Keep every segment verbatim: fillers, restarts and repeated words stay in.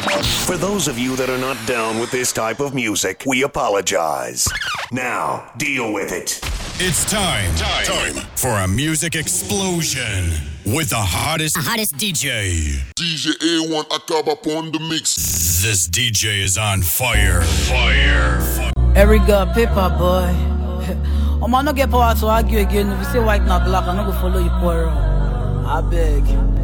For those of you that are not down with this type of music, we apologize. Now, deal with it. It's time, time, time for a music explosion with the hottest, the hottest D J. D J A one Akaba on the mix. This D J is on fire, fire. fire. Eriga, paper boy. I'm not get power to argue again. If you say white not black, I'm not gonna follow you poor. I beg.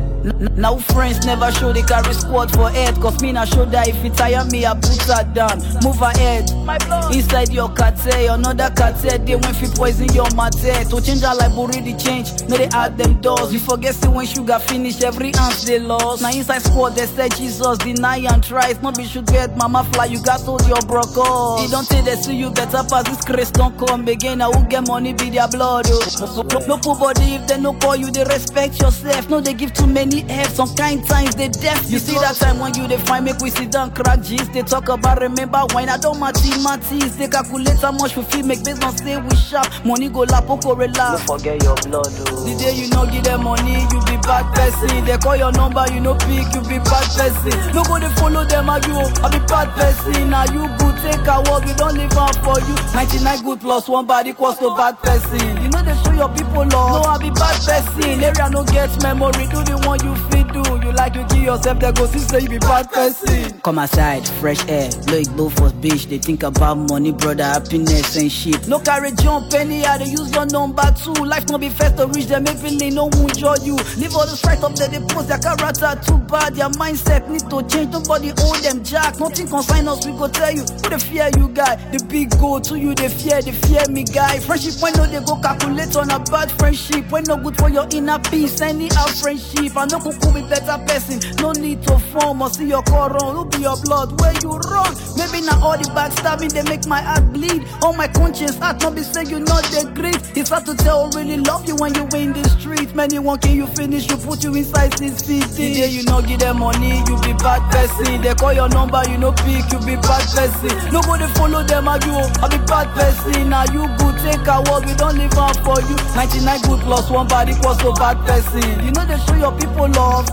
N- now friends never show they carry squad for head. Cause me not show that if you tire me, I put her down. Move ahead. Inside your cartel, another cartel. They went fi poison your matter. To change our life, already change. No, they add them doors. You forget see when sugar finish, every ounce they lost. Now inside squad, they say Jesus, deny and tries. No be should get mama fly, you got told your brocos. You don't think they see you better pass this Christ, don't come again. I will get money, be their blood. Oh. No, no, no poor body, if they no call you, they respect yourself. No, they give too many F, some kind times they deaf. You see that time when you they find make we sit down crack G's. They talk about remember when I don't mathematics. They calculate how much we feel make based on say we sharp. Money go la poco relax. Don't forget your blood oh. The day you know give them money, you be bad person. They call your number, you know pick, you be bad person. No go they follow them argue, I be bad person. Now you good take a walk, we don't live out for you. ninety-nine good plus one body equals to bad person. You know they show your people love. No, I be bad person. Area no get memory, do the one you fit do. You like to kill yourself, they go see say you be bad person. Come outside, fresh air, blow it blow for bitch. They think about money, brother, happiness and shit. No carry jump anyhow, they use your number two. Life no be first to reach them, every lane no one enjoy you. Leave all the straight up there, they post their character too bad. Their mindset need to change, nobody own them jack. Nothing consign us, we go tell you. Who they fear you guy, the big go to you, they fear, they fear me guy. Friendship when no they go calculate on a bad friendship. When no good for your inner peace, any out friendship. I know who could be better person, no need to form or see your core wrong. Who be your blood, where you wrong? Maybe not all the backstabbing, they make my heart bleed. On my conscience, heart not be say you not the great. It's hard to tell who really love you when you in the street. Many one can you finish, you put you inside six feet. The day you know give them money, you be bad person. They call your number, you know pick, you be bad person. Nobody follow them argue, I be bad person. Now you good, take a walk, we don't live out for you. ninety-nine good plus one body equals to bad person. You know they show your people love.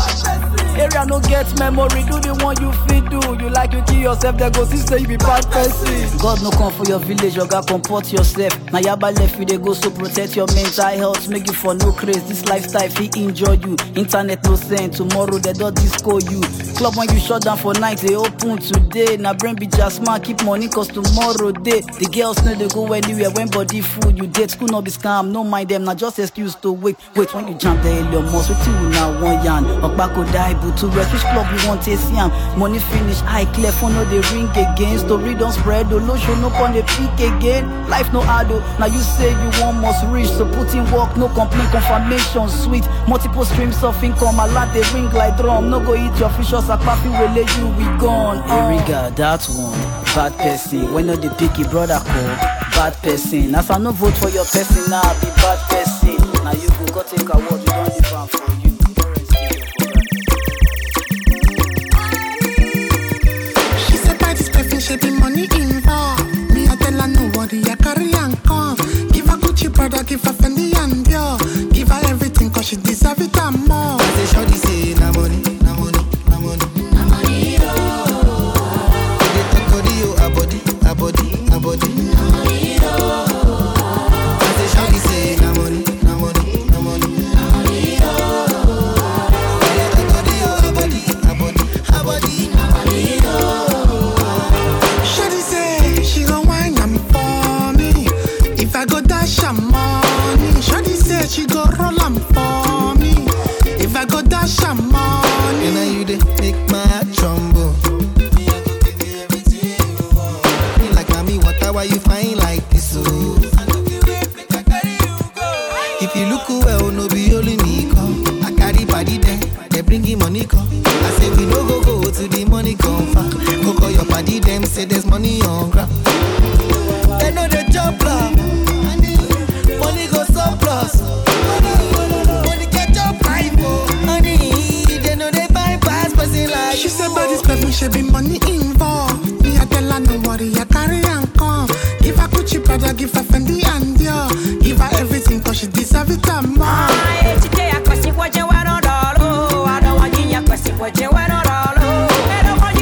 Area no get memory, do the one you fit do. You like to kill yourself, they go see say you be bad person. God no come for your village, you gotta comport yourself. Now yaba left you, they go so protect your mental health. Make you for no craze, this lifestyle fi enjoy you. Internet no send, tomorrow they don't disco you. Club when you shut down for night, they open today. Now brain be just man, keep money cause tomorrow day. The girls know they go anywhere when body food. You date school no be scam, no mind them, now just excuse to wait. Wait when you jump the alien most, what you now one yan. Okbako die, but to rest which club you want to see am. Money finish, eye clear, phone no they ring again. Story don't spread, the low show no on the peak again. Life no hard oh. Now you say you want must reach, so put in work, no complaint, confirmation sweet. Multiple streams of income, a lot they ring like drum. No go eat your fish or sakpafi, will let you we gone. Eriga, that one, bad person. When no the picky brother call, bad person. As I no vote for your person, now I be bad person. Now you go go take a word, you don't live on for you. She said by this perfect she be money involved. Me I tell her nobody I carry and come. Give her Gucci brother, give her Fendi and Dior. Give her everything cause she deserve it and more. I say shorty say na money, na money, na money, na money oh. They talk body oh, a body, a body, a body, na money oh. I say shorty say na money, na money, na money, na money oh. They talk body oh, a body, a body, a body, na money oh. Shorty say she gon' wine am for me. If I go dash her money, shorty say she go roll am for me. If I go dash her money, and now you dey make my heart tremble. Me like mommy, water, why you fine like this? Oh, if you look well, no be only me come. I carry body there, they bringing money come. I say we no go go to the money come far. Go call your party, them say there's money on ground. They know the jump la. Money go surplus. Money catch up life, oh. Money, they know they bypass person like. she said by this perfect she be money involved. Me I tell her no worry, I carry and come. Give her Gucci brother, give her Fendi and Dior. Give her everything cause she deserve it and more. I today I question what you want on all. I don't want you question what you want on all.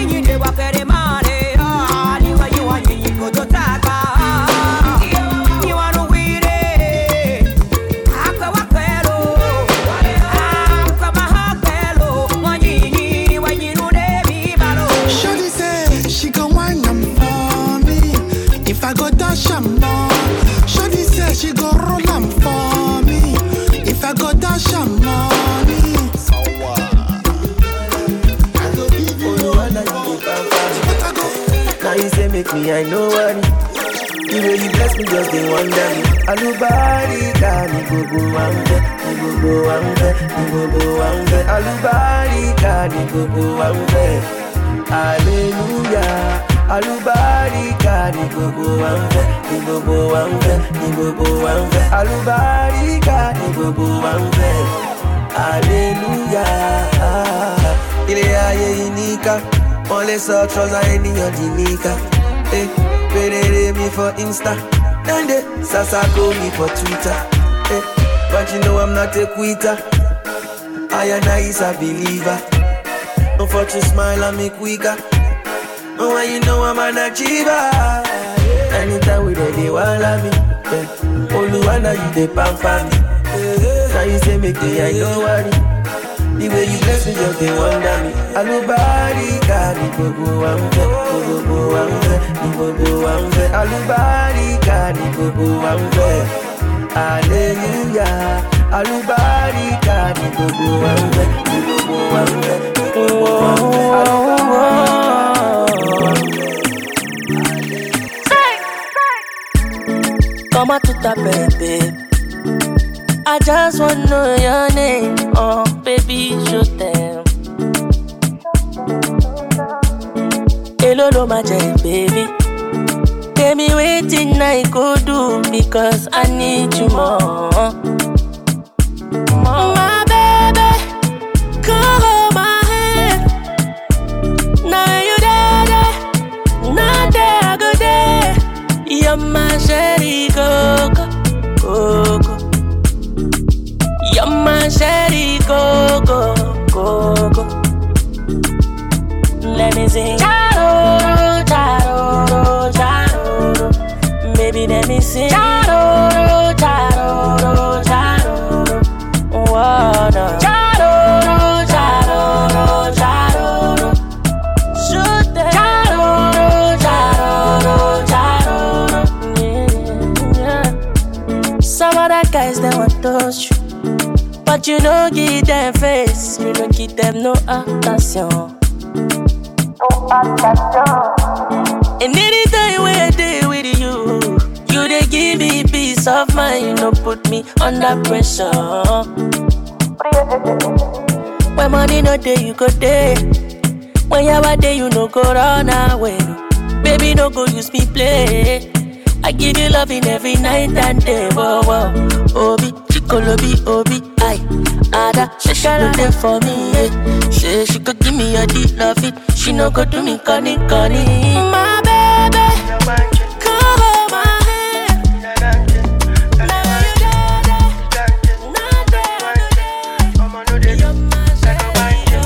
make me, I know what it. The way you bless me, just they wonder me. Alubarika, ni go go ambe, ni go go ambe, ni go go ambe. Alubarika, ni go go ambe. Hallelujah. Alubarika, ni go go ambe, ni go go ambe, ni go go ambe. Alubarika, ni go go ambe. Hallelujah. Ile aye inika, only saw trouser any ojinika. Eh. Perere me for Insta, and they Sasako me for Twitter. Eh, but you know I'm not a quitter. I and I is a believer. Don't for to smile and make weaker. Oh, when you know I'm an achiever. Anytime we they want love me. Eh, Oluwana you they pamper me. Eh, now you say make the I don't worry. The way you bless me, just they wonder me. Alubarika, ni go go ambe, go go ambe, ni go go ambe. Alubarika, ni go go ambe. Hallelujah. Alubarika, ni go go ambe, ni go go ambe, ni go go ambe. Come on to the baby. I just wanna know your name, oh baby, show them. Hello, no magic, baby. Tell me waiting I could do because I need you more. My baby, come hold my hand. Now you there, not there, I go there. You're my sherry coco, coco. You're my sherry coco, coco. Let me sing. Charo, charo, charo. Baby, let me sing. Charo, charo, charo. Whoa, no. Charo, charo, charo. Shoot them. Charo, charo, charo. Yeah, yeah. Some of the guys, they want to touch you. But you don't give them face, you don't give them no attention. No attention. And anytime when I day with you, you they give me peace of mind, you don't put me under pressure. When money no day, you go day. When you are there, you no go run away. Baby, no go use me play. I give you loving every night and day. Whoa, whoa. Obi, Chikolobi, Obi, I. Ada, she she no there for me, yeah. She she could give me a deep love it. She no go do me conny, conny. My baby, come hold my hand. Now you there, not there, there. You're my sherry.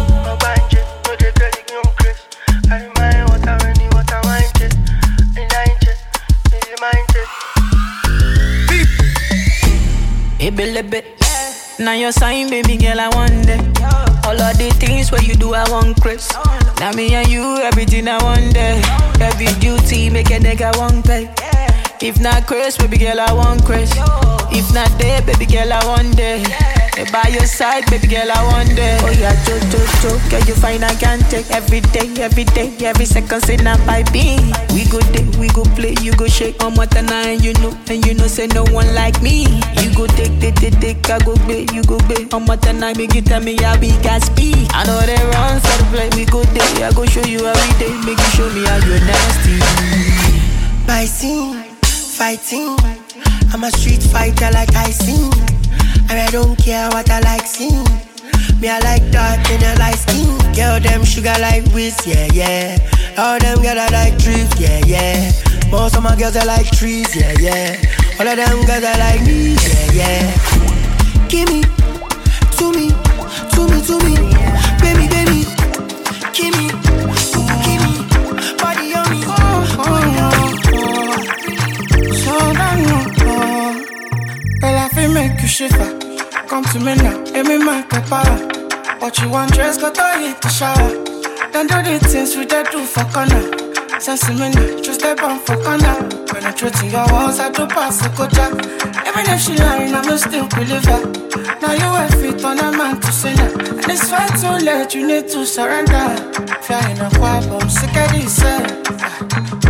Baby, lebe. Now your sign, baby girl, I want it. All of the things where you do, I want Chris. Now me and you, everything I want it. Every duty, make a nigga want pay. If not Chris, baby girl, I want Chris. If not there, baby girl, I want it. By your side, baby girl, I want it. Oh yeah, cho cho cho, girl, you find I can't take every day, every day, every second, say not by me. We go day, we go play, you go shake on what and I, you know, and you know, say no one like me. You go take, take, take, take, I go bay, you go bay. On what and I, make you tell me how we got speed. I know they run, so to play, we go day, I go show you every day, make you show me how you're nasty. By scene, fighting, I'm a street fighter like I sing. And I don't care what I like sing. Me I like dark in a light skin. Girl them sugar like whiz, yeah, yeah. All them girls I like drift, yeah, yeah. Most of my girls I like trees, yeah, yeah. All of them girls I like me, yeah, yeah. Give me, to me, to me, to me. Baby, baby, give me, give me. Body on me, oh, oh, oh, oh. So damn, oh, oh. Well, I feel make you shiver. Come to me now, let me make the power. What you want, dress, got to hit the shower. Then do the things we do for corner. Sense me now, just step on for corner. Penetrating your walls, I do pass the cocha. Even if she lying, I'm still believe her. Now you have fit on a man to say that. And it's far too late, you need to surrender. Fear in a quab, I'm sick of this.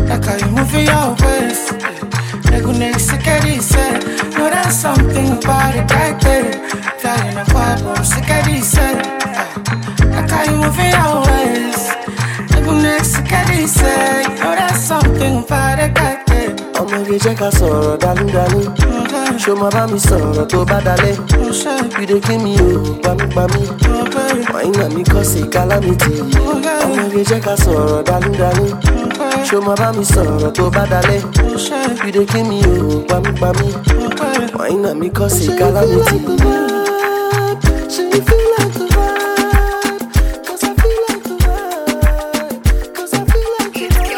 Like how you move your waist. Nigga next sick of this set. No, that's something about it right there. Flying a vibe, I'm sick of this set. Like how you move your waist. Nigga next sick of this set. No, that's something about it right there. Ọmọ ìgbé jẹ́ ká sọ̀rọ̀ dálúdálú. Ṣo ma bá mi sọ̀rọ̀ tó bá dalẹ̀? You dey give me o, pamípamí. Wàyí nà mí kọ́ sí calamity. Ọmọ ìgbé jẹ́ ká sọ̀rọ̀ dálúdálú. Ṣo ma bá mi sọ̀rọ̀ tó bá dalẹ̀? You dey give me o, pamípamí. Wàyí nà mí kọ́ sí calamity. Ṣé you feel like the vibe? Cause I feel like the vibe. Cause I feel like the vibe.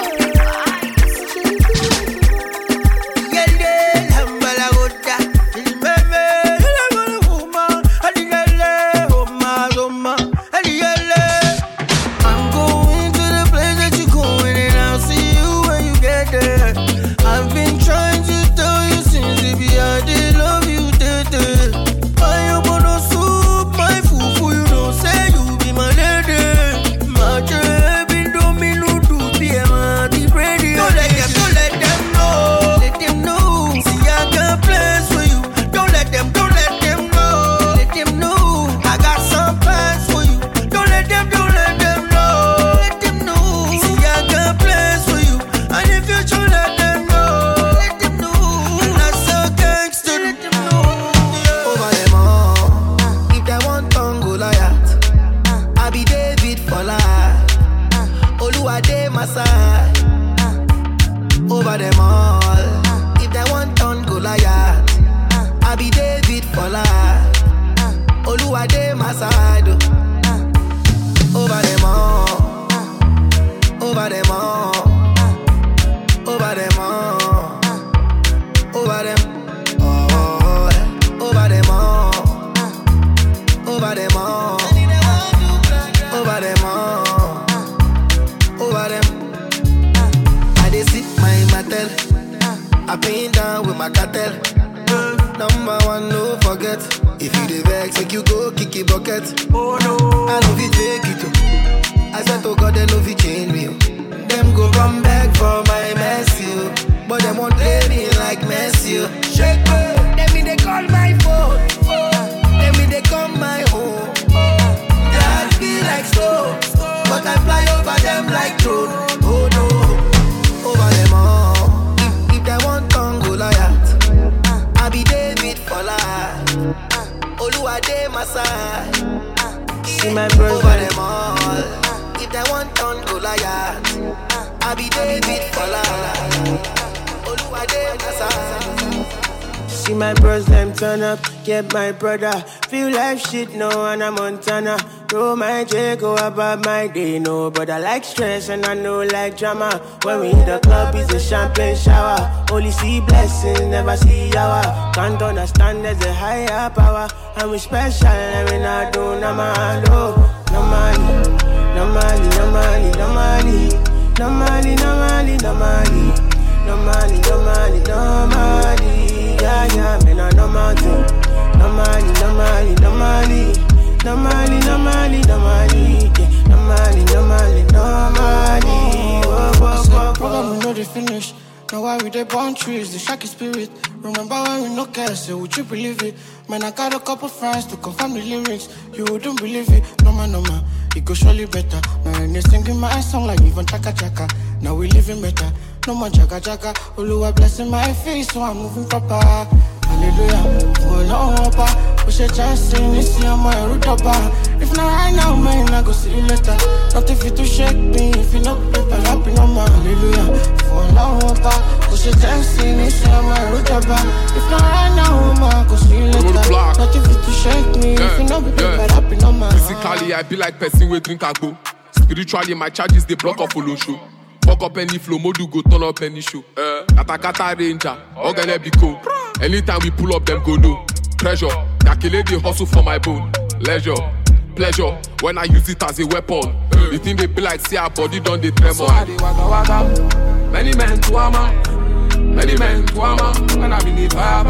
Get my brother, feel like shit, no, and I'm Montana. Roll my J, go about my day, no. But I like stress and I know like drama. When we hit the club, it's a champagne shower. Only see blessings, never see yawa. Can't understand there's a higher power. And we special and we not do namalo. No money, no money, no money, no money. No money, no money, no money. No money, no money, no money. Yeah, yeah, man, I no money. No money, no money, no money. No money, no money, no money. Yeah. No money, no money, no money. Whoa, whoa, whoa, problem we know they finish. Now why we dey burn trees, the shaky spirit. Remember when we no care, so would you believe it? Man, I got a couple friends to confirm the lyrics. You wouldn't believe it. No man, no man, it go surely better. Man, they singing my song like even chaka chaka. Now we living better. No more jaga jaga. Oluwa blessing my face, so I'm moving proper. Hallelujah, oh no, Papa. Push a chance in this year, my root up. If not right now, man, I go see you later. Not if you to shake me, if you not paper, happy no man. Hallelujah, oh no, Papa. Push a chance in this year, my root up. If not right now, man, I go see you later. Not if you to shake me, yeah, if you not paper, yeah, happy no man. Physically, I be like person with drink agbo. Spiritually, my charges they block off follow show. Fuck up any flow, modu go turn up any show. Uh, kata kata ranger, organic biko. Anytime we pull up, them go low. Pressure, calculate the hustle for my bone. Leisure, pleasure, when I use it as a weapon. Uh, the thing they be like, see our body done they tremor. So I dey waka waka, many men to ama, many men to ama. When I believe fire,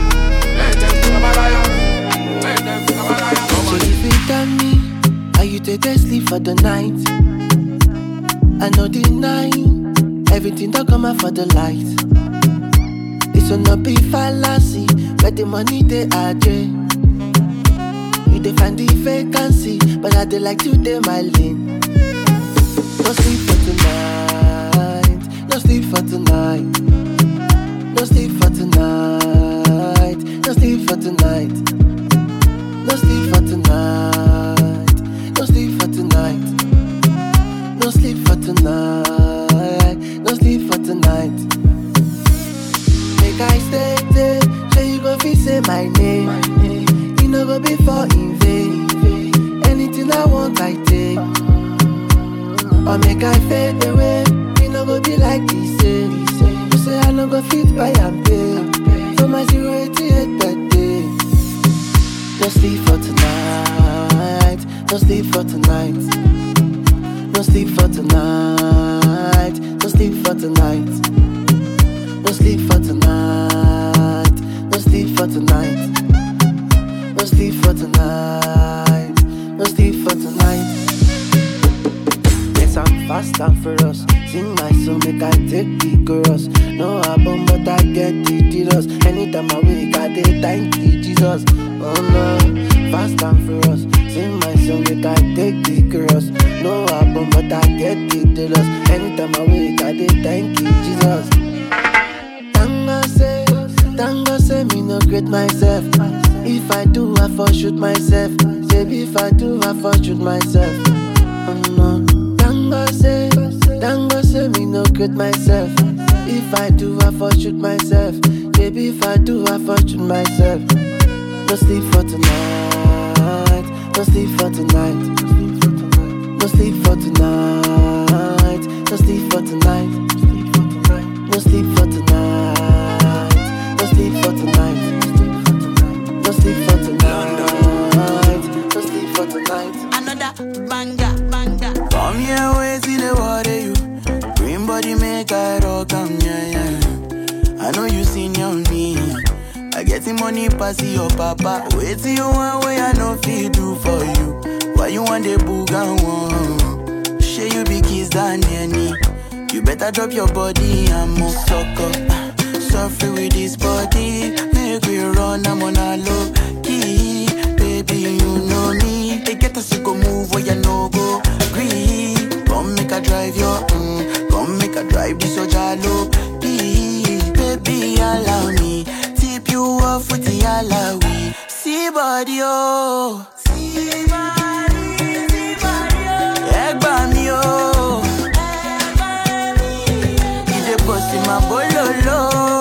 let them to Kabalaya, let them to Kabalaya. So if you tell me, how you take a sleep for the night? I know the night. Everything don't come out for the light. This will not be fallacy. Where the money they are, Jay. You they find the vacancy, but I they like to they my lane. No sleep for tonight. No sleep for tonight. No sleep for tonight. No sleep for tonight. No sleep for tonight. No sleep for tonight. No sleep for tonight. No sleep for tonight. Make I stay there, so you go fit say my name. You know go be for in vain. Anything I want I take. Or make I fade away. You know go be like this. You say I no go fit buy and pay. For my zero eighty-eight that day. No sleep for tonight. No sleep for tonight. No sleep for tonight. No sleep for tonight. No sleep for tonight. No sleep for tonight. No sleep for tonight. No sleep for tonight. Yes, I'm fast and furious. Sing my song, make I take the chorus. No album, but I get the Jesus. Anytime I wake, I dey thank you, Jesus. Oh no, fast and furious. Sing my song, make I take the chorus. No album, but I get the Jesus. Anytime I wake, I dey thank you, Jesus. Tango say, Tango say me no great myself. If I do, I for shoot myself. Say if I do, I for shoot myself. Oh no, Tango say, Tango say me no great myself. If I do, I for shoot myself. Baby, if I do, I for shoot myself. No sleep for tonight. No sleep for tonight. No sleep for tonight. No sleep for tonight. No sleep for tonight. No sleep for tonight. No sleep for tonight. No sleep for tonight. Another banger, banger. Come here, wait till the water you. Green body make I rock, am yeah yeah. I know you seen on me. I get the money pass your papa. Wait till you want way I know fit do for you. Why you want the boogan one? Share you be kiss than any. You better drop your body and move sucker. Suffer with this body. Make we run, I'm on a low key. Baby, you know me. They get us to go move where you no go. Green. Come make a drive your mm. Come make a drive this so jalo. Baby, allow me. Tip you off with the alawi. See body, oh. See body, see body, oh. Egg by me, oh. Egg by me. He dey bust in my bololo.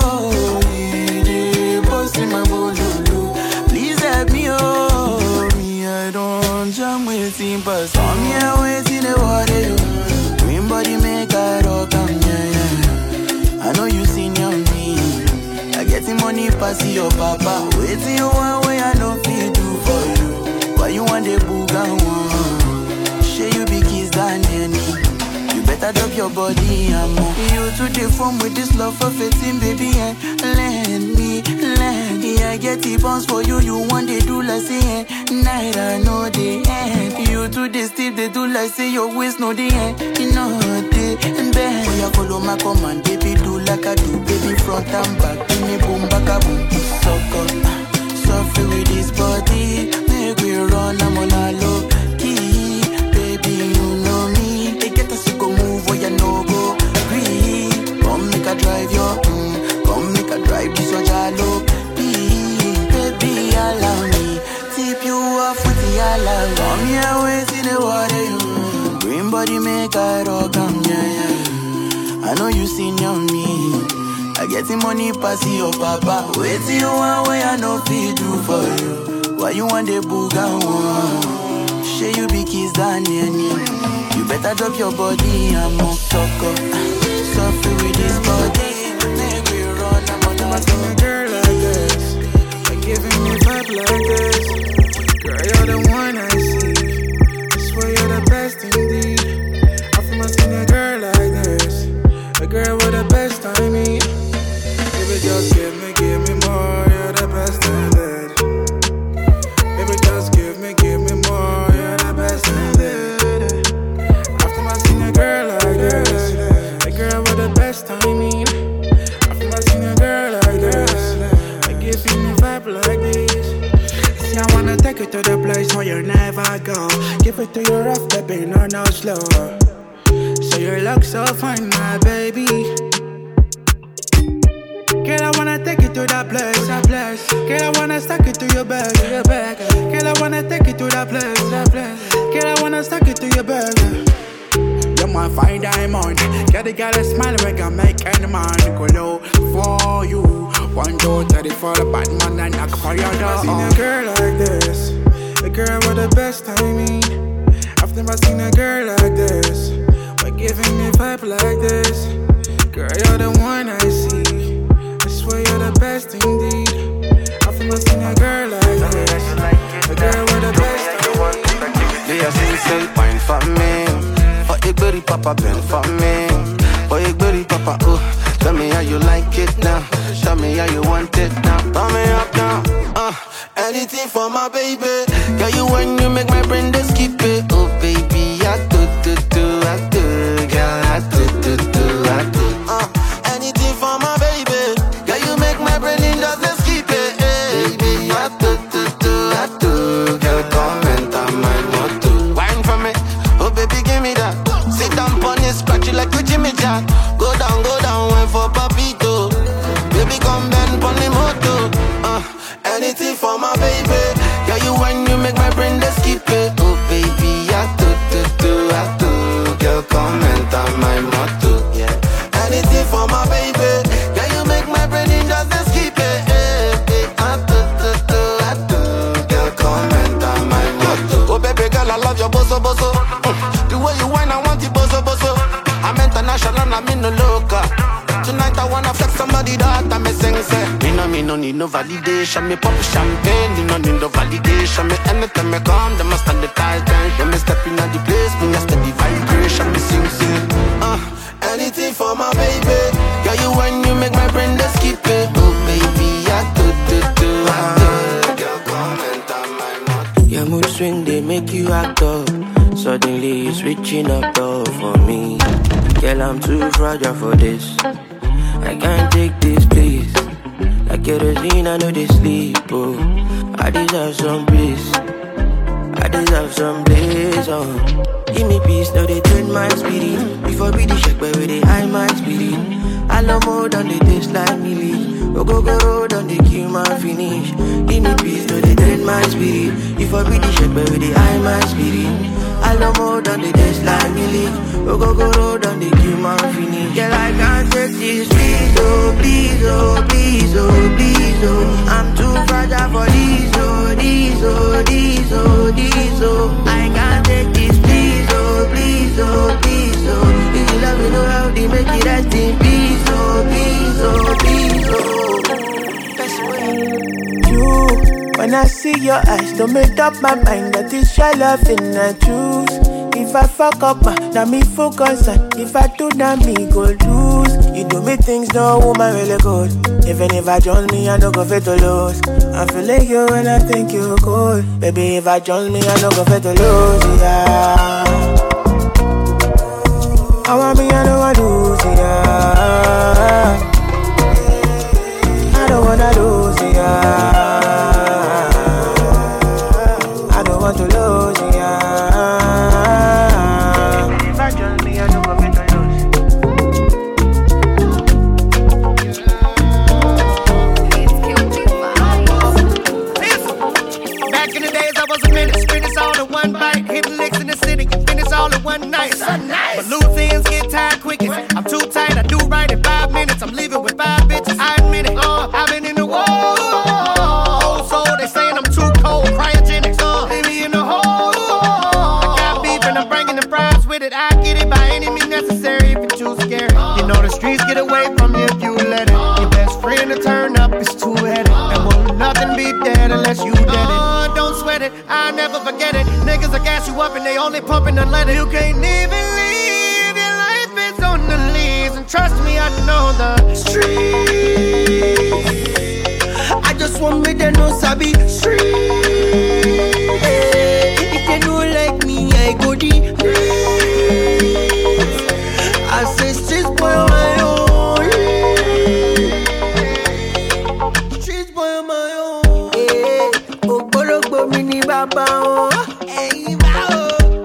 He dey bust in my bololo. Please help me, oh. Me, I don't jam with him, but some here waiting the water, yo. Green body make I rock, am yeah, yeah. I know you seen on me. I get the money pass your papa. Wait till you want way I know fit do for you. Why you want the boogan one? Share you be kiss than any. You better drop your body and move. You to the phone with this love for fifteen, baby, and lend me, lend me. I get the bounce for you. You want they do like say night I know the end. You to the steep they do like say your waist know the end. You know the and then oh, you follow my command, baby, do like I do, baby, front and back. Give me boom, back a boom, sucker. Suffer with this body, make we run, I'm on a low key. Baby, you know me. They get us to go move where you no go. Green, come make a drive your mm. Come make a drive this so jalo. Baby, allow me. Tip you off with the alarm. Come here, wait in the water, you. Green body make I rock, am yeah, yeah. I know you seen on me. I get the money pass your papa. Wait till you want way I know fit do for you. Why you want the boogan one? Share you be kiss than any. You better drop your body and move sucker. Suffer with this body. Make we run, I'm on a girl like this. Like giving me vibe like this. Girl, you're the one I see. I swear you're the best indeed. I feel my seen a girl like this. A girl with the best I mean. Baby, just give me, give me more. You're the best in bed. Baby, just give me, give me more. You're the best in bed. After my seen a girl like this. A girl with the best it to you rough, baby, no, no, slow. So you look so fine, my baby. Girl, I wanna take it to that place, that place. Girl, I wanna stack it to your bag, your bag. Girl, I wanna take it to that place, that place. Girl, I wanna stack it to your bag. You're my fine diamond. Girl, you got a smile we can make any man go low for you. One, two, thirty for the bad man and knock for your door. I've seen a girl like this, a girl with the best timing. I've never seen a girl like this, but giving me vibe like this. Girl, you're the one I see. I swear you're the best indeed. I've never seen a girl like this, a girl with the best timing. Do you see say wine for me? For a berry papa bend for me. For a berry papa, oh. Tell me how you like it now. Tell me how you want it now. Turn me up now. Uh, anything for my baby. Girl, you when you make my brain just keep it. Oh baby, I do do do, I do. Girl, I do do do, I do. Uh, anything for my baby. Girl, you make my brain just keep it. Hey, baby, I do do do, I do. Girl, comment on my motto. Wine for me. Oh baby, give me that. Sit down on it, scratch it like you Jimmy Jack. Go down, go down, wine for papito. Baby, come bend on the moto. Uh, anything for my baby. Yeah, you when you make my brain just keep it. Oh baby, I do do do, I do. Girl, comment on my motto. Yeah, anything for my baby. Yeah, you make my brain just keep it. Hey, hey, I do do do, I do. Girl, comment on my motto. Oh baby girl, I love your boso boso. Mm, the way you whine, I want you boso boso. I'm international, I'm in the local. Tonight I wanna flex somebody that I'm a sing say. Me no, me no need no validation. Me pop champagne, me no need no validation. Me anytime I come, them must stand the tight time. When me step in at the place, me a steady vibration. Me sing sing. Uh, anything for my baby. Girl, you when you make my brain just keep it. Oh baby, I do do do, I do. Girl, comment on my mouth. Your mood swing, they make you act up. Suddenly you're switching up though for me. Girl, I'm too fragile for this. I can't take this, please. Like kerosene, I know they sleep, oh. I deserve some bliss. I deserve some bliss, oh. Give me peace, now they turn my spirit. Before we the shake, where they hide my spirit. I love more than they taste like me. Oh, go, go, road on the kill my finish. Give me peace, now they turn my spirit. Before we the shake, where they hide my spirit. I love more than they taste like me. Oh, go, go, road on the kill my finish. Girl, I can't take this, please, oh, please, oh, please, oh, please, oh. I'm too fragile for this, oh, this, oh, this, oh, this, oh. I can't take this, please, oh, please, oh, please, oh. If you love me, know how they make it rest in peace, oh, please, oh, please, oh. That's the way. You, when I see your eyes, don't make up my mind that it's your loving I choose. If I fuck up, now me focus on. If I do, now me go lose. You do me things, no woman really good. Even if I join me, I don't go fit to lose. I feel like you when I think you cool. Baby, if I join me, I don't go fit to lose, yeah. I want me, I don't want to lose, yeah. I don't wanna lose, yeah. I don't want to lose, yeah. All in one night, so nice. But loose ends get tired quick. I'm too tight, I do right in five minutes. I'm leaving with five bitches, I admit it. Uh, I've been in the wall. So they saying I'm too cold, cryogenics. Uh, leave me in the hole. I got beef and I'm bringing the fries with it. I get it by any means necessary if you're too scared. You know the streets get away from you if you let it. Your best friend to turn up is too headed. And won't nothing be dead unless you dead it. Uh, don't sweat it, I never forget it. Niggas will gas you up and they only pumping the letter. You can't even leave, your life is on the leaves. And trust me, I know the streets. I just want me to know Sabi street. If they don't like me, I go deep. I say streets boy on my own. Streets boy on my own. Hey, oh, Bolo, mini baba, oh. Hey, wow.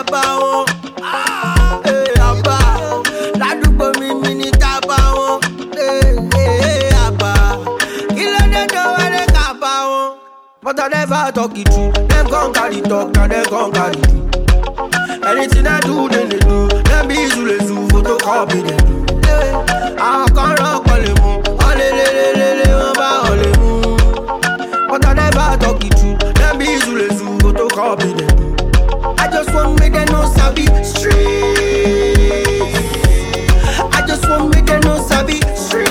kabao. Hey, Abba. Ladugbo mi mi ni kabao. Hey, hey, Abba. Kilo de do wale kabao. But I never talk it true. Them gon' carry talk, now them gon' carry do. Anything I do, then they do. Them be zule zu, photocopy them do. I can't rock all the moon. All the le le le le, all the moon. But I never talk it true. Them be zule zu, photocopy them do. I just want make them know sabi street. I just want make them know sabi street.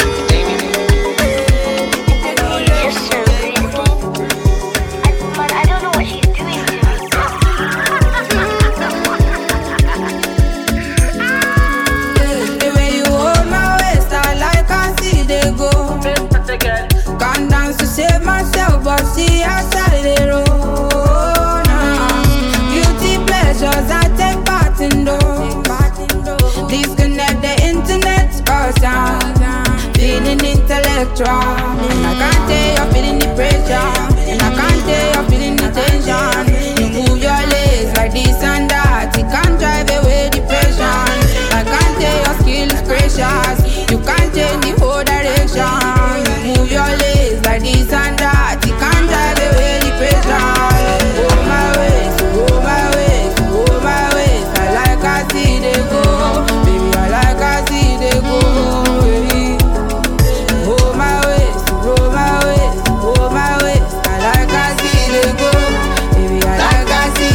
Can't dance to save myself, but see outside the road. Nah. Beauty pleasures I take part in those. Disconnect the internet, cause I'm feeling intellectual. And I can't tell you're feeling the pressure. And I can't tell you're feeling the tension. You move your legs like this and that. You can't drive away depression. I can't tell your skill is precious. You can't change the whole direction. Move your legs like this and that. You can't drive away the pressure. Go my ways, go my ways, go my ways. I like I see they go. Baby, I like I see they go. Baby. Go my ways, go my ways, go my ways. I like I see they go. Baby, I like I see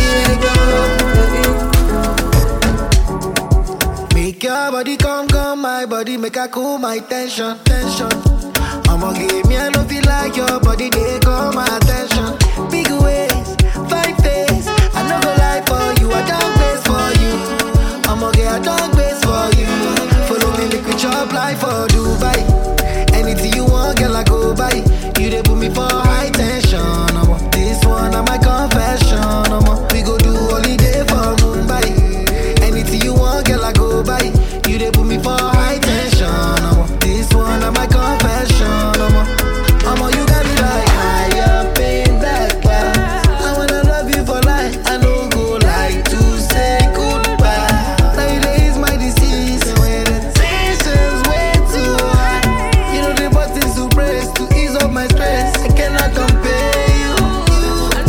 they go. Make your body come, come, my body make her cool my tension, tension. I'ma give me a love feel like your body, they call my attention. Big ways, five days, I no go lie for you, I don't place for you. I'ma get a dog base for you. Follow me, make we chop life for Dubai. Anything you want, girl, I go buy. You they put me for high tension. I'ma this one, I'm my confession. I'ma we go do holiday for Mumbai. Anything you want, girl, I go buy. You they put me for high tension. I'ma this one, I'm my confession. I'ma, I'ma you got me like high up in black clouds. I wanna love you for life. I don't go like to say goodbye. Nowadays my disease, when the tension's way too high. You know the buttons to press to ease up my stress. I cannot compare you. And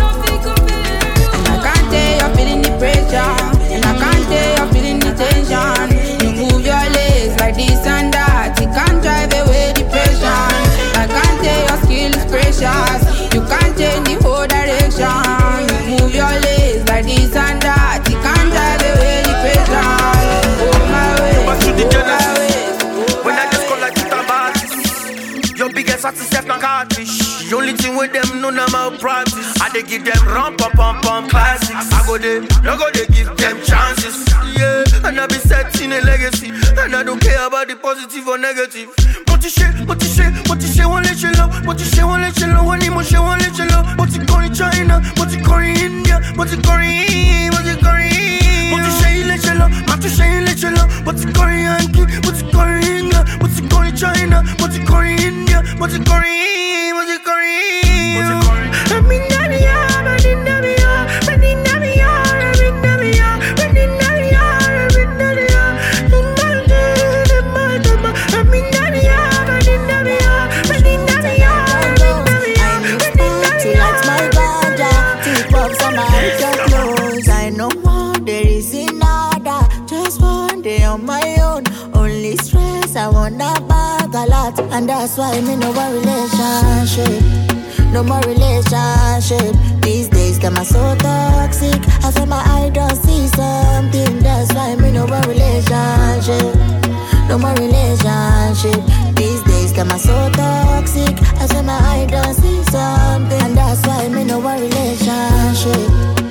I can't tell you're feeling the pressure. And I can't tell you're feeling the tension. You move your legs like this and that. You can't drive away depression. I can't tell your skill is precious. You can't change the whole direction. You move your legs like this and that. You can't drive away depression. Go my way, go my way. When I just call like you tabatis, your biggest artist is not catfish. The only thing with them, no no malpractice. I they give them rum pum pum pum classics. I go there, no go they give them chances. Yeah, and I be setting a legacy, and I don't care about the positive or negative. What you say, what you say, what you say, won't let you know. What you say, won't let you know. What you say, won't let you know. What you call in China, what you call in India, what you call in, what you call in. What you say, let you know. What you say, let you know. What you call in Yankee, what you call in England, what you call in China, what you call in India, what you call in, what you call in. What you call in. I'm in Navia, I'm in Navia, I'm in Navia, I'm in Navia, I'm in Navia, I'm in Navia. In my head, in my dama, I'm in Navia, I'm in Navia, I'm in Navia, I'm in Navia. She likes my bada, T-pops on my clothes. I know more, there is another. Just one day on my own. Only stress, I wanna bag a lot. And that's why me no more relationship. No more relationship. These days, them are so toxic. I feel my eye don't see something. That's why me no more relationship. No more relationship. These days, them are so toxic. I feel my eye don't see something. And that's why me no more relationship.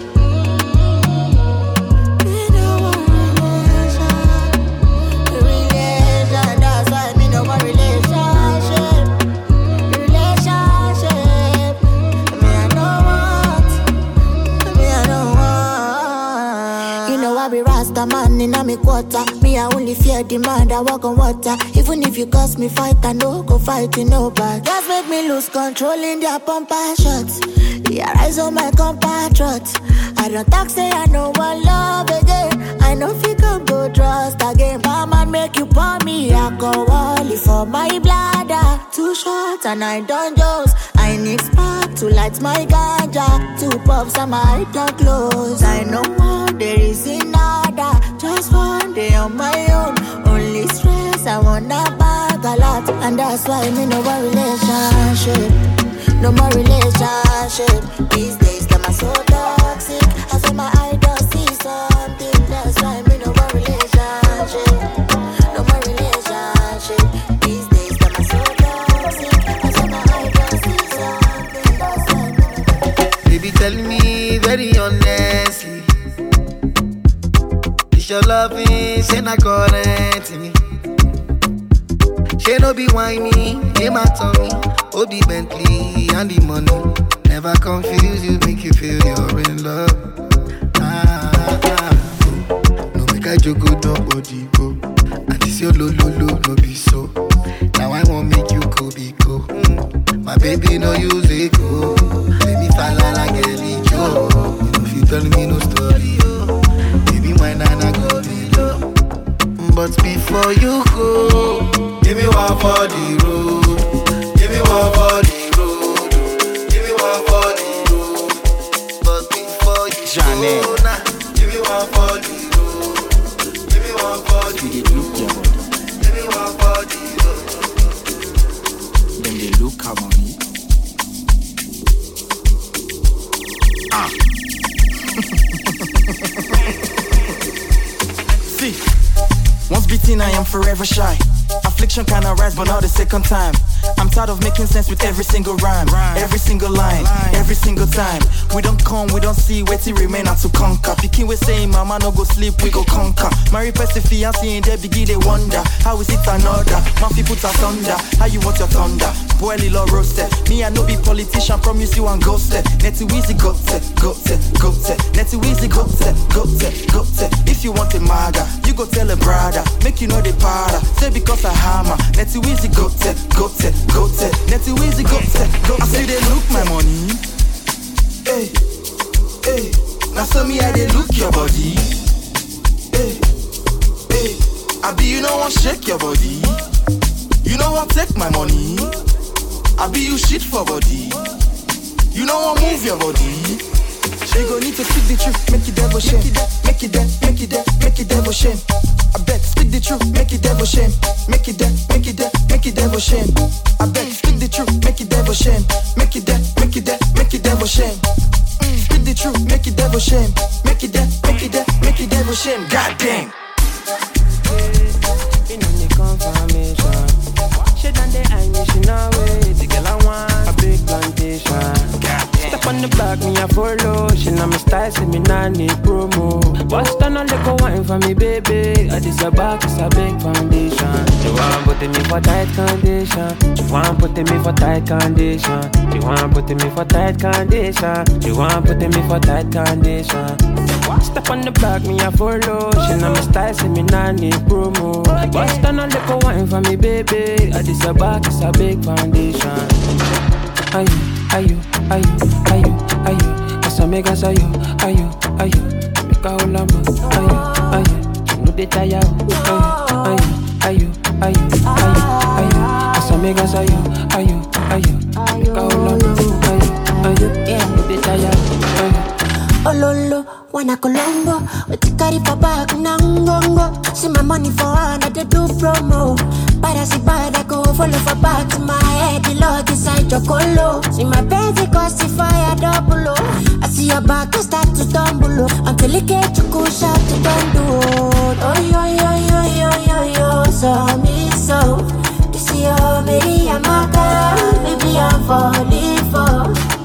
Man in a me quarter, me I only fear demand. I walk on water. Even if you cause me fight, I no go fight in no back. Just make me lose control in their pumper shots. Yeah, rise on my compatriots. I don't talk, say I know one love. the bladder too short and I don't dose. I need spark to light my ganja. Two puffs and my door close. I know what there is in order. Just one day on my own. Only stress, I wanna bag a lot. And that's why me no more relationship. No more relationship. These days them are so toxic. I saw my eye does see something. That's why me no more relationship. No more relationship. These days them are so toxic. I saw my eye does see something. That's why me no more. Baby, tell me very honestly, is your loving say not current me? She no be whiny, they matter me. Oh, the Bentley and the money never confuse you, make you feel you're in love. Ah, ah, ah. No make I joke, nobody go. And this your lo lo lo no be so. Now I won't make you go be go. Mm. My baby no use it go. Let me fall like a Joe. You know if you tell me no story, oh. Baby my nana go be low. But before you go, give me one for the road. Give me one for the road. Give me one for the road. But before you Johnny. Go now, give me one for the road. Give me one for the road. Give me one for the road. Then they look at me. Ah. See, once beaten, I am forever shy. Affliction kinda rise, but not the second time. I'm tired of making sense with every single rhyme, rhyme. Every single line, line, every single time. We don't come, we don't see, wait till remain and to conquer. Picking we say, mama no go sleep, we go conquer. Marry person fiancé in there, begin they wonder. How is it another? My people put us under. How you want your thunder? Boil it or roasted. Me I no be politician, promise you and ghosted. Netty Weezy got it, got it, got it. Netty Weezy got it, got it, got it. If you want a maga, you go tell a brother. Make you know the para. Say because I hammer. Netty Weezy got it, got it, got it. Netty Weezy got it, got it. I see they look my money. Hey, hey. Now so me I they look your body. Hey, hey. I be you know want shake your body. You know want take my money. I be you shit for body. You know want move your body. You gon' need to speak the truth, make it devil shame. Make it dead, make it dead, make it devil shame. I beg, speak the truth, make it devil shame. Make it dead, make it dead, make it devil shame. I beg, speak the truth, make it devil shame. Make it dead, make it dead, make it devil shame. Speak the truth, make it devil shame. Make it dead, make it dead, make it devil shame. God damn. You know the confirmation. She done the eye me, she know it. The girl I want a big plantation. Step on the back, me a follow. She know me style, see me nah need promo. Bust on a little wine for me, baby. I this a back, it's a big foundation. She want put me for tight condition. She want put me for tight condition. She want put me for tight condition. She want put me for tight condition. Step on the back, me a follow. She know me style, see me nah need promo. Bust on a little wine for me, baby. I this a back, it's a big foundation. Are you, are you, are you, are you, are you? Asa mega sayo, are you, are you? Make a whole lot more, are you, are you? You know they tire, are you, are you, are you, are you, are you? Asa mega sayo, are you, are you? Make a whole lot more, are you, are you? You know they tire, are you? Ololo, wana Colombo. We take carry for back, nangongo. See my money for one, I do promo. Para si para go follow for back to my head. The Lord inside your colo. See my baby cause the fire double. I see your back, I start to tumble. Until it get you go shot to bando. Oh yo yo yo yo yo yo. So me so. You see how many I'm a girl. Baby I'm falling for.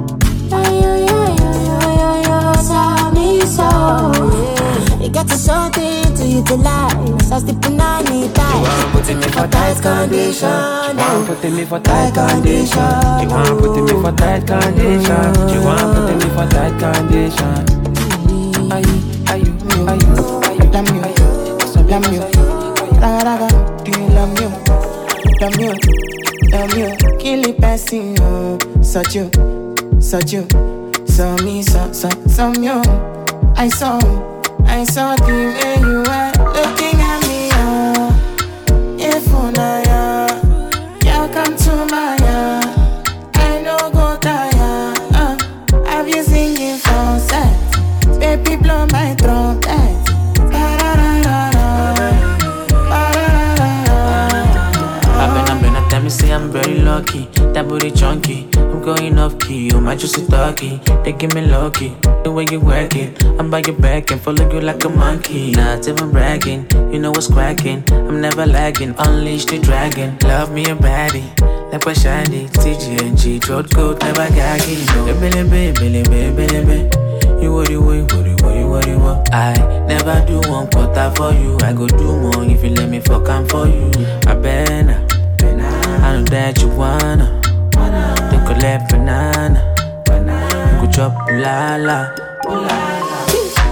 You got to something to utilize. I sleep in any time. You want put me for tight condition. You want put me for tight condition. You want put me for tight condition. You want put me for tight condition. Are you, are you, are you, are you, love me, love me, raga raga, do you love me, love me, love me, kill it passing you, such you, such you, so me, so, so, so you. I saw, I saw the way you were looking at me, uh, if on I, uh, booty chunky. I'm going off key, you might just a doggy. They give me lucky, the way you work it. I'm by your back and follow you like a monkey. Not even bragging, you know what's cracking. I'm never lagging, unleash the dragon. Love me a baddie, like a shiny. T G N G, throat coat, never gagging. No, billy, billy, billy, billy, billy. You what you what you what you what you what you what? I never do one quarter for you. I go do more if you let me fuck am for you. I better, I know that you wanna. They collect banana, banana. You go chop la la, la la.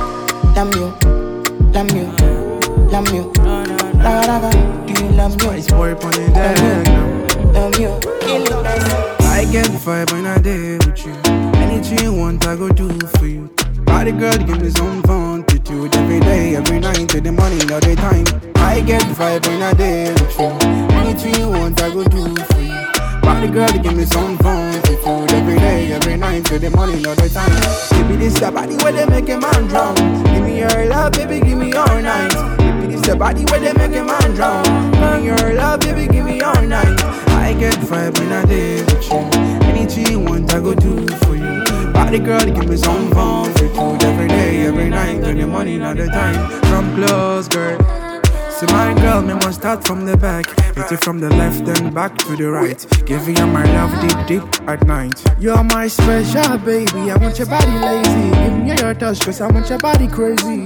Damn you, damn you, damn you. La la la, do you love me? Spice boy on the deck now. Damn you, kill it. I get the vibe when I day with you. Anything you want, I go do for you. Body girl, give me some fun to do it every day, every night, till the morning, all the time. I get the vibe when I day with you. Anything you want, I go do for you. Body girl, give me some fun to do it every day, every night, till the morning, all the time. Baby, this the body where they make a man drown. Give me your love, baby, give me all night. Baby, this the body where they make a man drown. Give me your love, baby, give me all night. I get the vibe when I day with you. Anything you want, I go do for you. Body girl, give me some fun for food every day, every night, till the morning, all the time. Come close, girl. See my girl, me must start from the back. Hit it from the left and back to the right. Giving you my love deep, deep at night. You're my special baby, I want your body lazy. Give me your touch, cause I want your body crazy.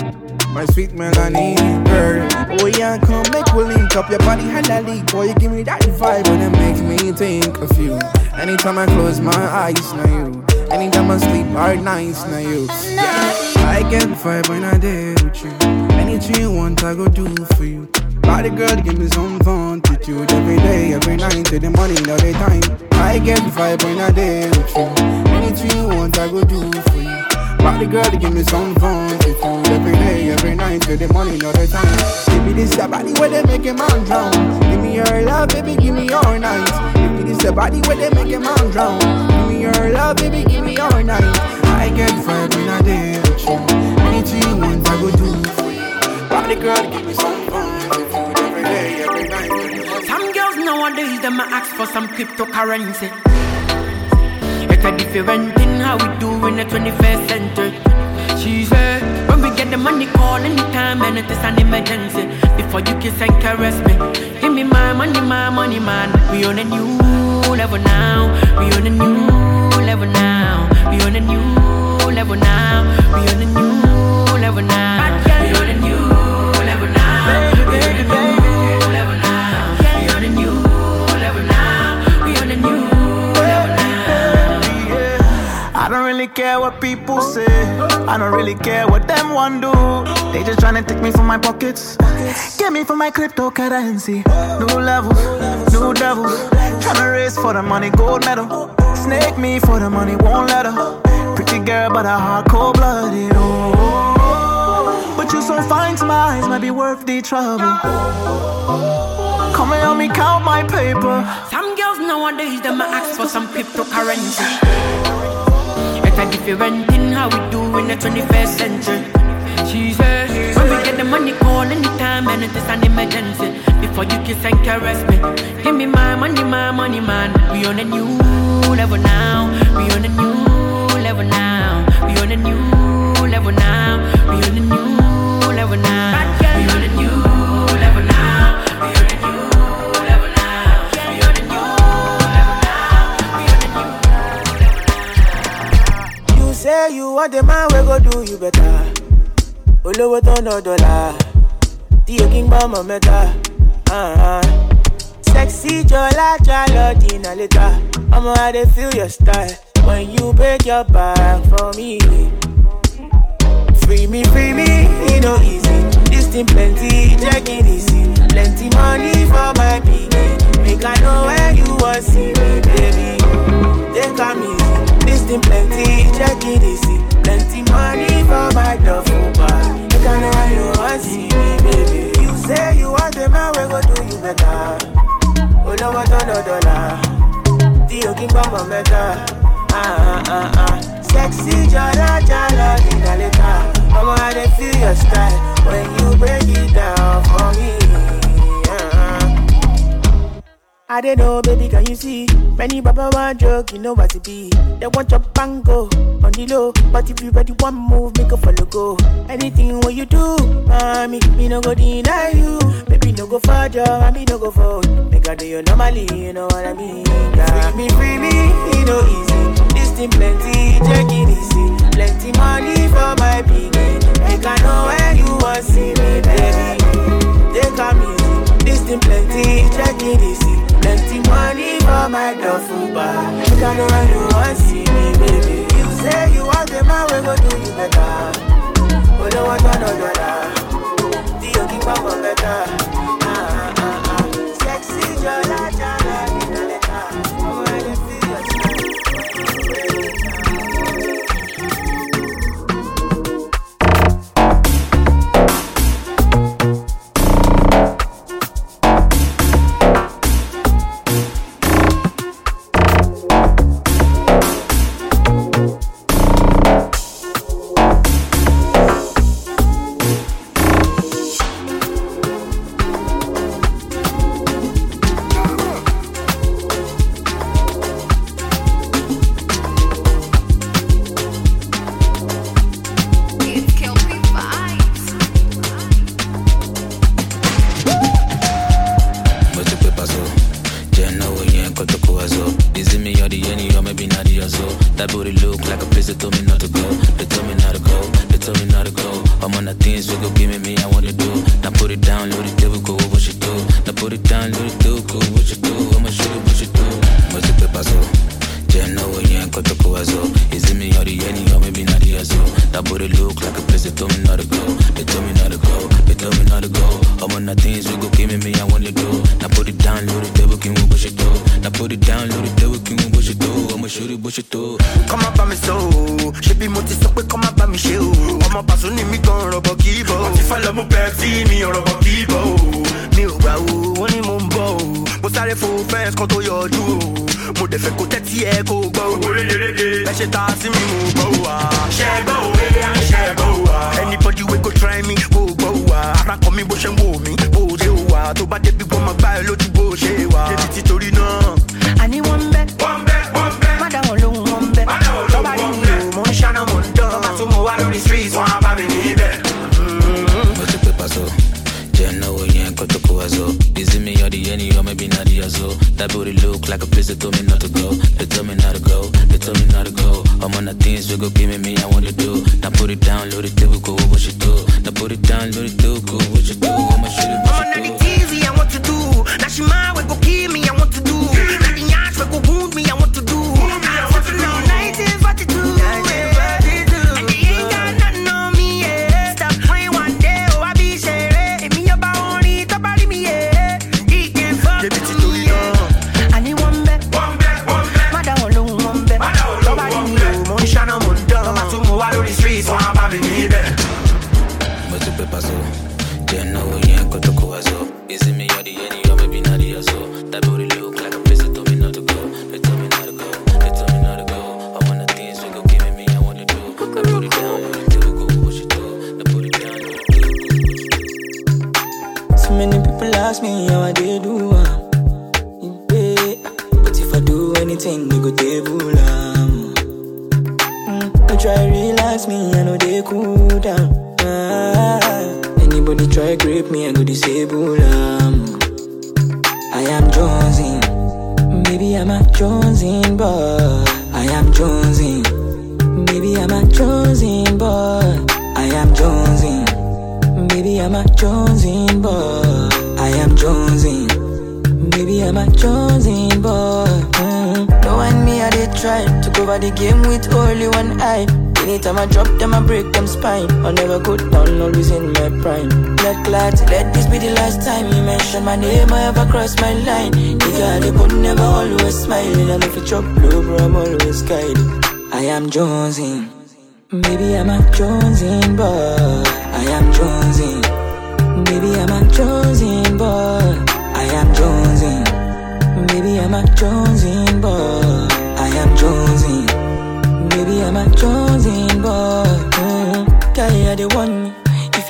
My sweet Melanie, girl. Oh yeah, come make we link up. Your body hella leak, boy, you give me that vibe. And it makes me think of you. Anytime I close my eyes, now you. Anytime I sleep hard nights, now you. Yeah. I get the vibe when I day with you. Anything you want, I go do for you. Body girl, give me some fun to do it every day, every night, till the morning, all the time. I get the vibe when I day with you. Anything you want, I go do for you. Body girl, give me some fun to do every day, every night, till the morning, all the time. Baby, this the body where they make a man drown. Give me your love, baby, give me all night. Baby, this the body where they make a man drown. Give me your love, baby, give me all night. I get the vibe when I day with you. Anything you want, I go do for you. Body girl, give me some fun to do every day, every night. Some girls nowadays, them ask for some cryptocurrency. It's a different thing how we do in the twenty-first century. She said, when we get the money, call anytime and it is an emergency. Before you kiss and caress me, give me my money, my money, man. We on a new level now. We on a new level now. We on a new level now. We on a new level now. We on a new level now. We on a new level now. We on a new level now. We on a new level now. I don't really care what people say. I don't really care what them want do. They just tryna take me from my pockets. Get me from my cryptocurrency. New levels, new devils. Tryna race for the money, gold medal. Snake me for the money, won't let her. Pretty girl, but a heart cold-blooded. Oh, but you so fine to my eyes, might be worth the trouble. Come and help me count my paper. Some girls nowadays, them ask for some cryptocurrency. It's a different thing how we do in the twenty-first century. She said, when we get the money, call anytime and it is an emergency. Before you kiss and caress me, give me my money, my money, man. We on a new level now. We on a new level now. We on a new level now. We on a new level now. We on a new level now. We on a new level now. We on a new level now. We on a new level now. You say you want the man, we go do you better. Olowo to no dollar. Dio king bomb meta. Uh-huh. Sexy jola jalo dina later. I'ma how they feel your style when you break your back for me. Free me, free me, it no easy. This thing plenty, check it easy. Plenty money for my piggy. Make I know where you want see me, baby. Take am easy. This thing plenty, check it easy. Plenty money for my duffel bag. Make I know where you want see me, baby. You say you want the man, we go do you better. Olowo to no dollar. Dio king bomb meta. Ah ah ah ah. Sexy jala jala dina later. I'ma how they feel your style when you break it down for me. Uh-uh. I don't know, baby, can you see? Many baba want joke, you know what it be. They want your bango on the low, but if you ready one move, make a follow go. Anything what you do, mommy, me no go deny you. Baby, no go for job, and me no go for. Make I do you normally, you know what I mean? Yeah. Free me, free me, it no easy. This thing plenty, check it easy. Plenty money for my piggy. Make I know where you want see me, baby. Take a easy. This thing plenty, check it easy. Plenty money for my duffel bag. Make I know where you want see me, baby. You say you want the man, we go do you better. But don't want another dollar. Do you keep up on better? Ah, ah, ah. Sexy, jolly, jolly, in the letter. Oh, I can feel your Anytime I drop them, I break them spine. I'll never go down, always in my prime. Black light, let this be the last time you mention my name, I ever cross my line. Nigga, they could never always smiling. And if you chop low, bro, I'm always guiding. I am Jonesing. Maybe I'm a Jonesing boy. I am Jonesing. Maybe I'm a Jonesing boy. I am Jonesing. Maybe I'm a Jonesing boy. I am Jonesing. Maybe I'm a Jonesing boy. Mm-hmm. Guy, I the one. If you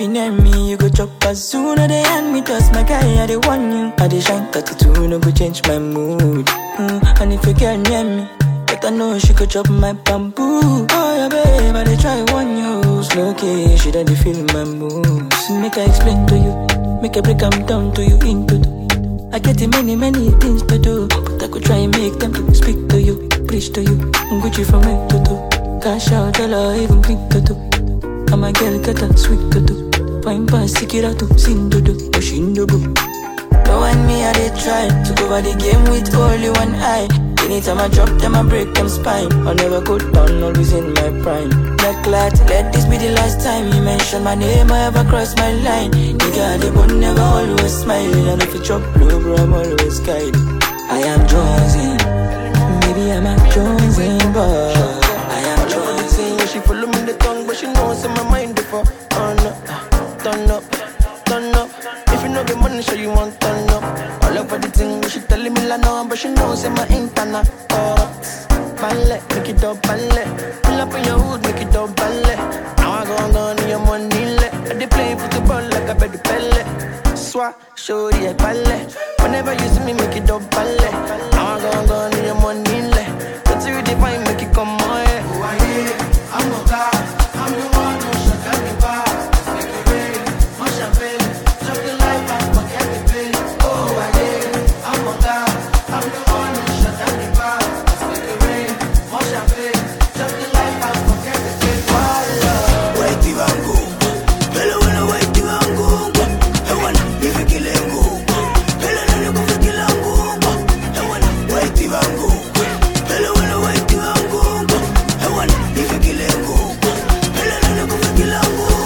you near me, you go chop as soon as they hand me dust. My guy, I dey want you. I dey shine thirty-two, no go change my mood. Mm, and if you get near me, better know she go chop my bamboo. Oh yeah, babe, I dey try one you. Slow key, she don't feel my moves. Make I explain to you, make I break them down to you into two. I get many, many things to do, but I could try and make them to speak to you, preach to you. Gucci from head to toe, cash out, tell her even quick to do. I'm a girl, get a sweet to do. Fine pass, stick it out to sin to do, but she no go. No one me, I dey try to cover the game with only one eye. Anytime I drop them, I break them spine. I'll never go down, always in my prime. Black light, let this be the last time you mention my name, I ever cross my line. Nigga, the bone never always smiling. And if you drop low, bro, I'm always guiding. I am chosen, maybe I'm a chosen boy. I am chosen. She follow me the tongue, but she knows in my mind before. Turn up, turn up, turn up. If you know the money, show you want turn up. All over the thing, she telling me la no, but she knows in my internet. Oh, ballet, make it up, ballet. Pull up in your hood, make it up, ballet. Now I go on in your money, let. I dey play football like a baby pelle. Swat, show the ballet. Whenever you see me, make it up, ballet. Now I go on in your money, let. That's how you define, make it come on, yeah. Oh, I yeah, I'm no God. I'm the one who shut down the bar. Make it rain, more champagne. Drop the life and forget the pain. Oh, I yeah, I'm no God. I'm the one who shut down the bar. Make it rain, more champagne. Drop the life and forget the pain. Wait till I go. Hello, hello, wait till I go. I wanna be a killer. Hello, hello, go for killer. I wanna wait till I go. Hello, hello, wait till I go. I wanna be a killer. Hello, hello, go for killer.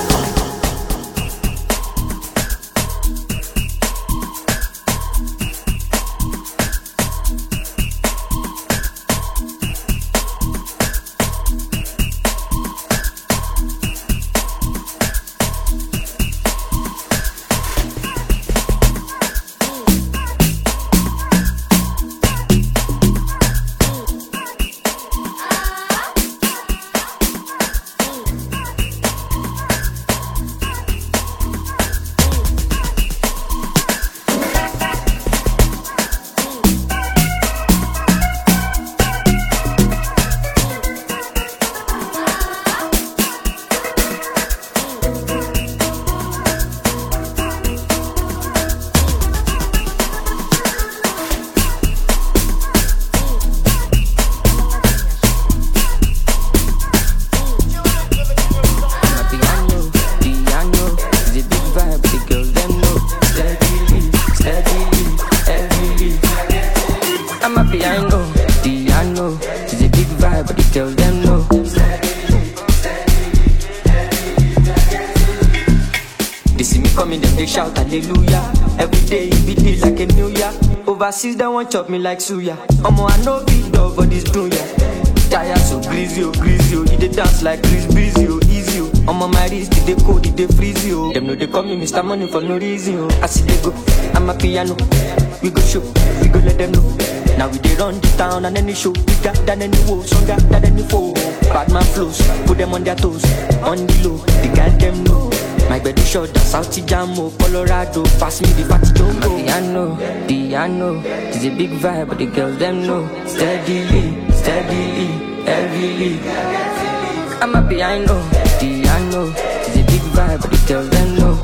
Overseas, they won't chop me like suya. Omo, I know big dog for this dunya. Tired so greasy, oh, greasy, oh. They dance like Chris Breezy, oh, easy, oh. Omo, my wrist, they cold, they freezy, oh. Them know they call me Mister Money for no reason, oh. I see they go, I'm a piano. We go show, we go let them know. Now we they run the town and any show bigger than any woe, stronger than any foe. Bad man flows, put them on their toes. On the low, they got them know. My body shot, South Jamo, Colorado. Pass me the fatty jumbo. My piano, piano. It's a big vibe, but the girls them know. Steadily, steadily, heavily. I'm a piano, piano. It's a big vibe, but the girls them know.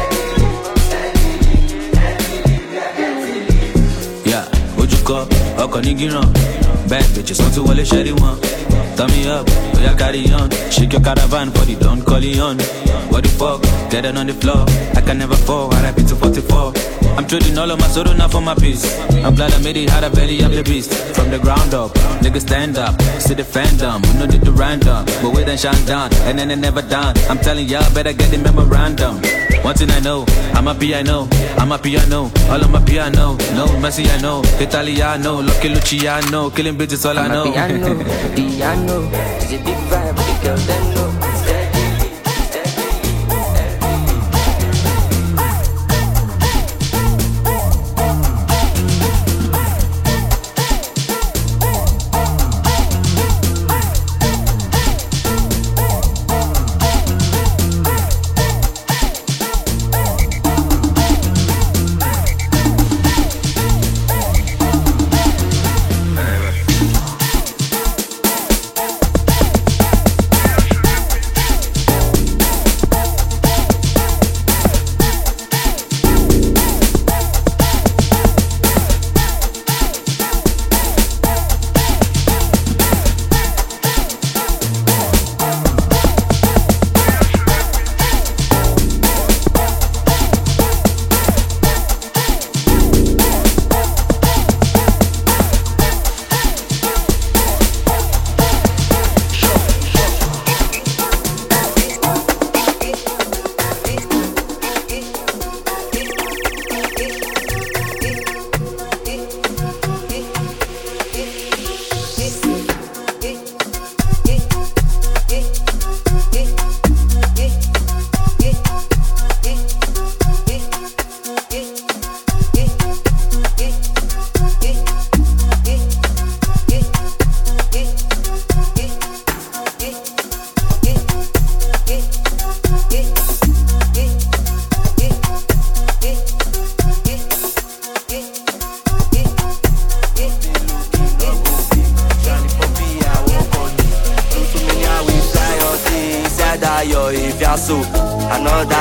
Yeah, what you call? Oko nigi run. Bad bitches want to wale sherry one. Turn me up, oh yeah, carry on. Shake your caravan for the Don Corleone. What the fuck, get it on the floor. I can never fall, I rap it to forty-four. I'm trading all of my sorrow now for my peace. I'm glad I made it, had a belly of the beast. From the ground up, niggas stand up. See the fandom, we know did the random. But we then shine down, and then they never done. I'm telling y'all, better get the memorandum. One thing I know, I'm a piano, I'm a piano. All of my piano, no Messi I know. Italiano, Lucky Luciano. Killing bitches all I know. I'm a piano, piano. It's a big vibe, but the girls them know.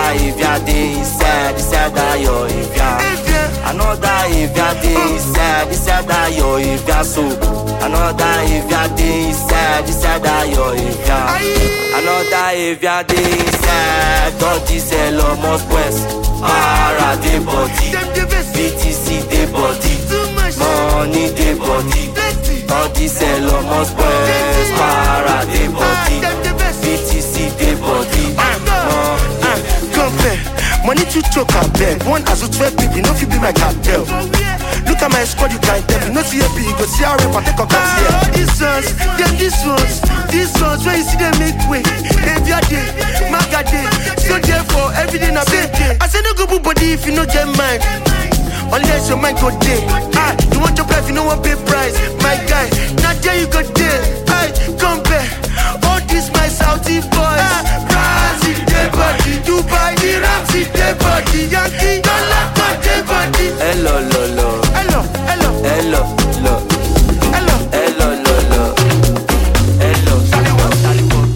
if ya day inside, inside that yo if ya. Another if ya day inside, inside that yo if ya so. Another if ya day inside, inside that yo if ya. Another if ya day inside, don't this hello must quest. Para the body, B T C the body, money the body. All this hello must quest. Para the body, B T C the body. Compare, money to choke and beg. One as a twelve people, no fit be my cartel. Look at my squad, you can't tell me. No see a P, go see how I take a cut here. All these ones, them these ones, these ones, where you see them make way. Every day, maga day, so therefore every day na big day. I say no go body if you know get mine. Unless your mind go day. Ah, you want your life, you know one pay price. My guy, not there you go day. I compare, all this my Saudi boys. Ah, Brazil, they body, Dubai, the Ramsey, they body, Yankee, dollar, they body. Hello, lo, lo. Hello, hello, hello, lo. Hello, hello, lo, lo. Hello, Saliwon, Saliwon.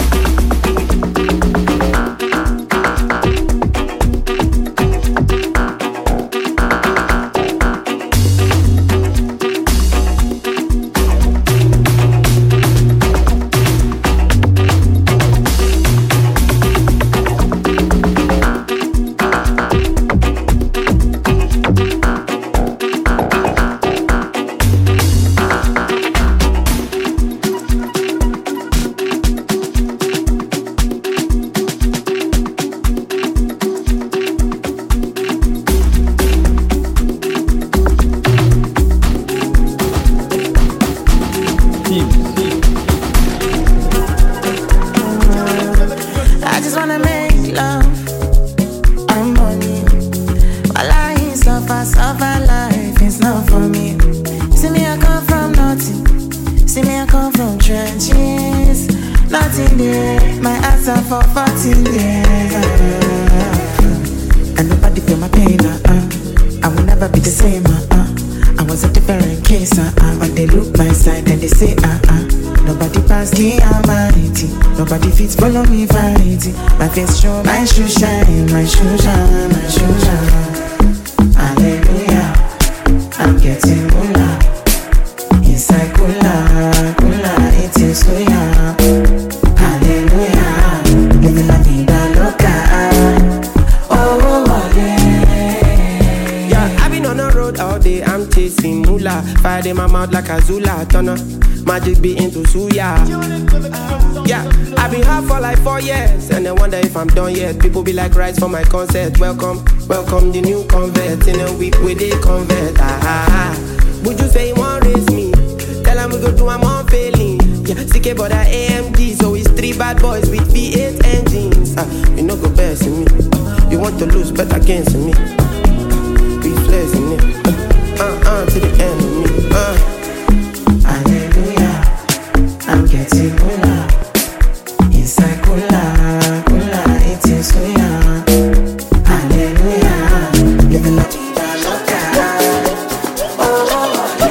Follow me fighting, my face show, my shoe shine, my shoe shine, my shoe shine. Hallelujah, I'm getting moolah. Inside cooler, cooler, eating soya. Hallelujah, living la vida loca. Oh, oh, yeah. Yeah, I've been on the road all day, I'm chasing moolah. Fire in my mouth like a Zula, turner. Magic be into suya. Yeah, I've been hard for like four years, and I wonder if I'm done yet. People be like, rise for my concert. Welcome, welcome the new convert. In a week with the convert. Ah, ah, ah. Would you say you want raise me? Tell them we go do I'm on failing. Yeah, C K but A M D, so it's three bad boys with V eight engines. Ah, you know go best in me. You want to lose, bet against me. Be flexing it. Uh, uh, uh, to the end of me. Uh. Hallelujah, I'm getting cooler. Inside cooler, cooler, eating soya. Hallelujah, living la vida loca. Oh,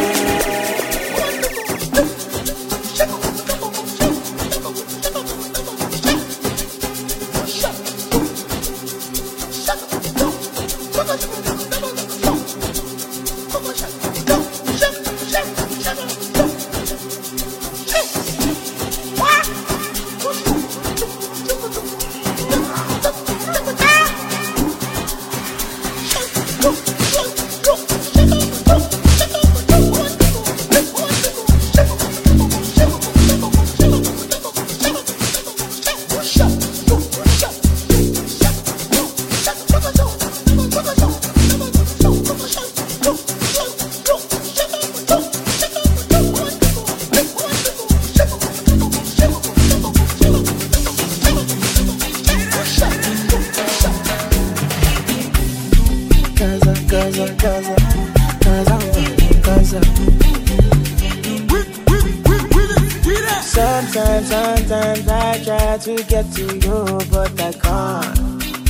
Sometimes, sometimes I try to get to you, but I can't.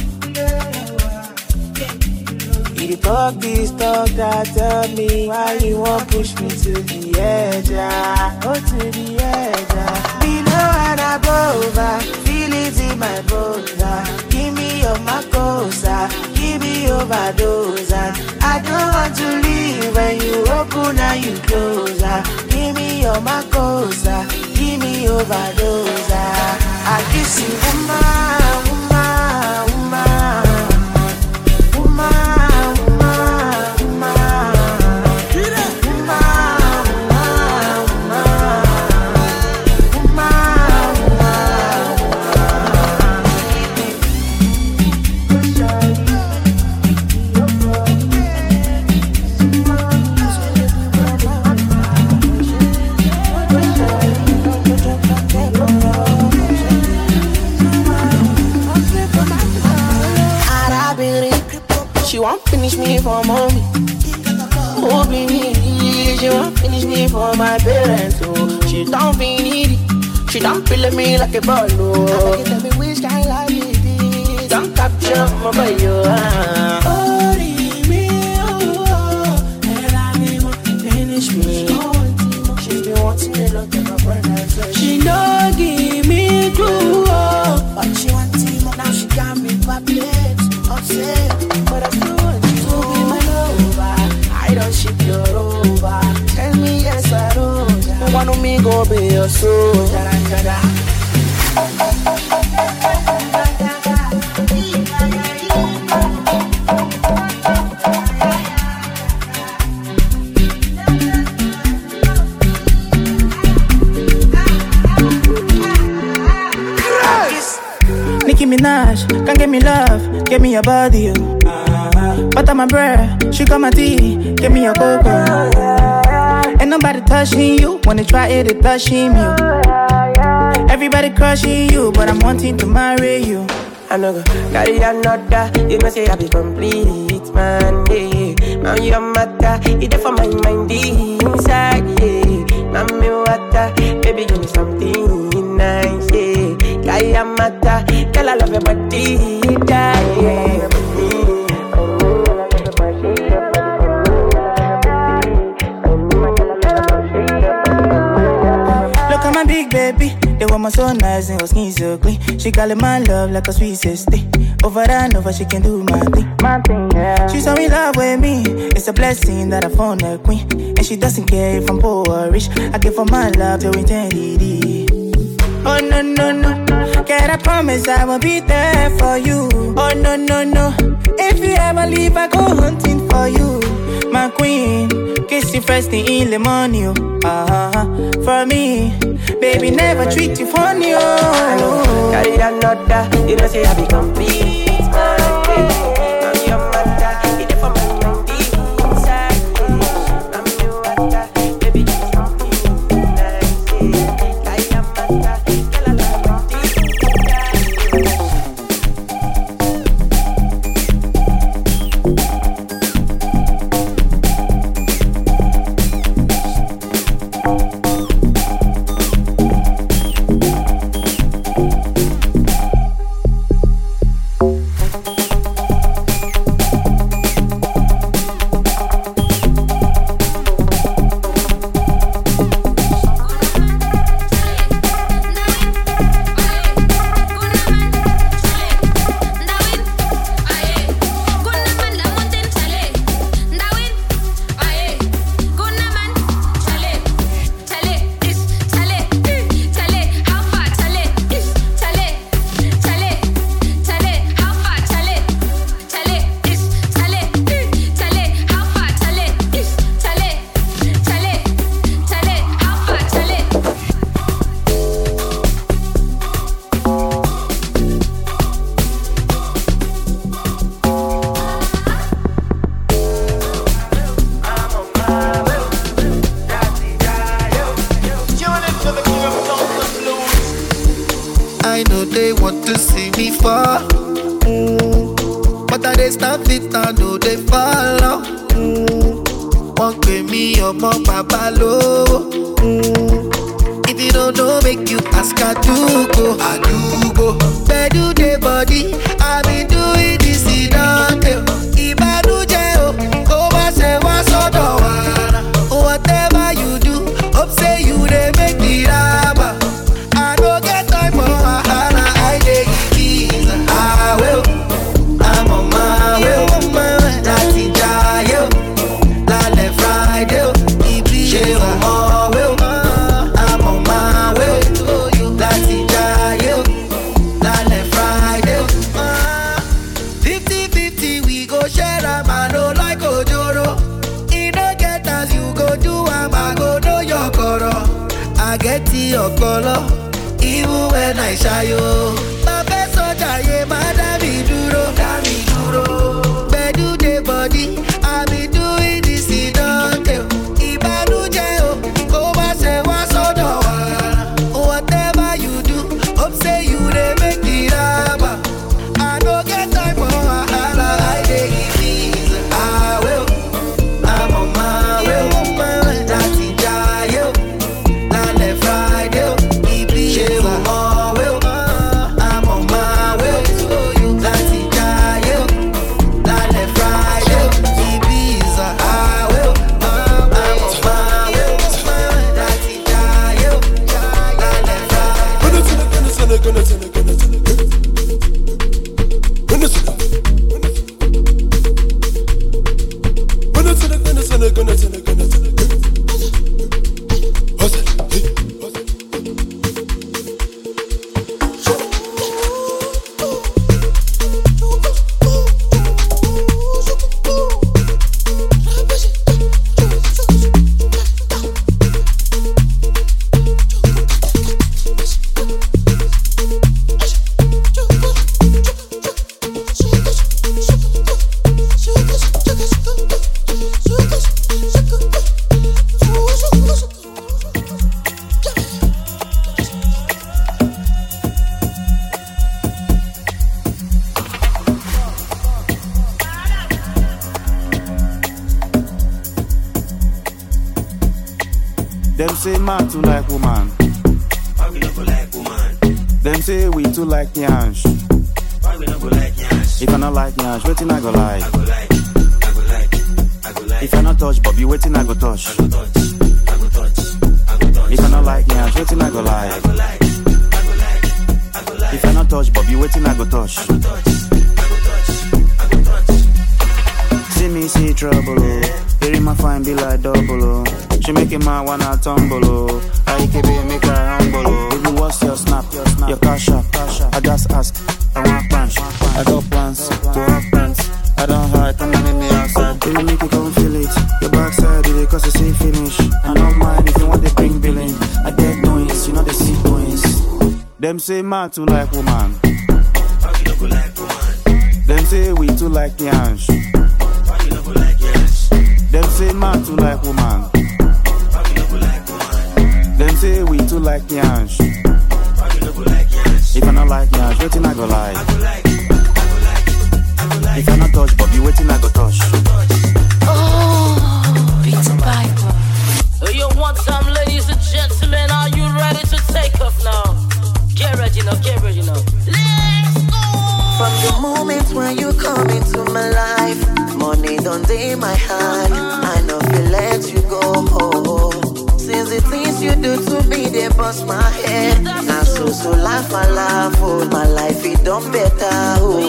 You talk this talk that tell me why you won't push me to the edge, ah. Oh, to the edge, ah. Below and above, ah. Feel feel it in my bones. ah. Give me your macosa, give me overdose. ah. I don't want to leave when you open and you close. ah. Give me your macosa, give me overdose. ah. I kiss you, woman, woman, woman. She won't finish me for mommy. Oh, baby, she won't finish me for my parents. Oh, she don't be needy. She don't feel me like a ball. Oh, tell me which kind of life it is. Don't capture my boy. Oh, oh, me, oh, oh, and I need more to finish me. She's been wanting me look at my brother. She don't give me clue, oh, but she wants him. Now she got me perplexed, upset. But I still want you to be my lover. I don't ship your over. Tell me yes or no. You want me go be your soldier. Nicki Minaj, come give me love, give me your body, you. Butter my bread, sugar my tea, give me your cocoa. Ain't nobody touching you, when they try it, they touching you. Everybody crushing you, but I'm wanting to marry you. I know go carry another, you know say I be complete, man, yeah. Now your matter, it there for my mind inside, yeah. Now me water, baby give me something nice, yeah. Kaya mata, girl I love your body, yeah. Look at my big baby, the woman so nice and her skin so clean. She call it my love like a sweet sister. Over and over she can do my thing, my thing, yeah. She's so in love with me, it's a blessing that I found a queen. And she doesn't care if I'm poor or rich, I give her my love to eternity. Oh no no no, can I promise I will be there for you? Oh no no no, if you ever leave I go hunting for you. My queen, kiss you first thing in the morning, oh. uh-huh. For me, baby never treat you funny, oh. Carry another, you know say I be complete, man, yeah. Now your matter, it there for my mind inside, yeah. Now me water, baby give me something nice, yeah. Kaya mata, girl I love your I know they want to see me fall, mm. but I they stop it, I know they follow. Mm. Won't pay me or more papa low. Mm. If you don't know, make you ask I do go, I do go. Where do they body? I been doing this in Dante. Ibadu Jeo, Koba se wa sodo wana. Whatever you do, hope say you they make the rubber. I don't get time for Hana. I share a man, no like Ojoro. He no get as you go do, am I go know your coro. I get to your color, even when I shy you. My best soldier, yeah, madam, me duro, me duro. Bedu the body, I be doing this in Dante. Ibanu Jeo, go back say what's on the whatever you do, hope say you they make it up. I don't get time for wahala, I dey give ease. I will, I'm on my way, my way, that's it, yo. Lale Friday, Ibiza, oh, will, I'm on my way to you, that's it, yo. Lale Friday, Ibiza, I will, I'm on my way, my way, that's it, yo. Lale Friday. Them say man too like woman. Why we not go like woman? Them say we too like yansh. Why we not go like yansh? If I not like yansh, waiting I go like. I go like, I go like, I go like. If I not touch Bobby, waiting I go touch. I go touch, I go touch, I go touch. If I not like yansh, waiting I go like. I go like, I go like, I go like. If I not touch Bobby, waiting I go touch. I go touch, I go touch, I go touch. See me see trouble, oh. Hearing my fine be like double, oh. She make a man wanna tumble, oh. I keep it, make her humble, oh. Baby, what's your snap? Your, snap. Your cash up. I just ask, I want punch. I got plans to have plans. I don't hide, come on in the outside. Baby, make you come feel it. Your backside, it cause you see finish. I don't mind if you want to bring billing. I get doings, you know they see doings. Them say man too like woman. Why we not go like woman? Them say we too like yansh. Why we not go like yansh? Them say man too like woman. Why we not go like woman? Them say we too like yansh. Why we not go like yansh? If I not like yansh, waiting I go like. I go like, I go like, I go like. If I not touch Bobby, waiting I go touch. Oh, beats and Bible. You want some, ladies and gentlemen? Are you ready to take off now? Get ready now, get ready now. Let's go! From the moment when you come into my life, money don't day my hand. I know feel let you go. Since the things you do to me, they bust my head. Now so so laugh I laugh, oh my life it done better. Oh.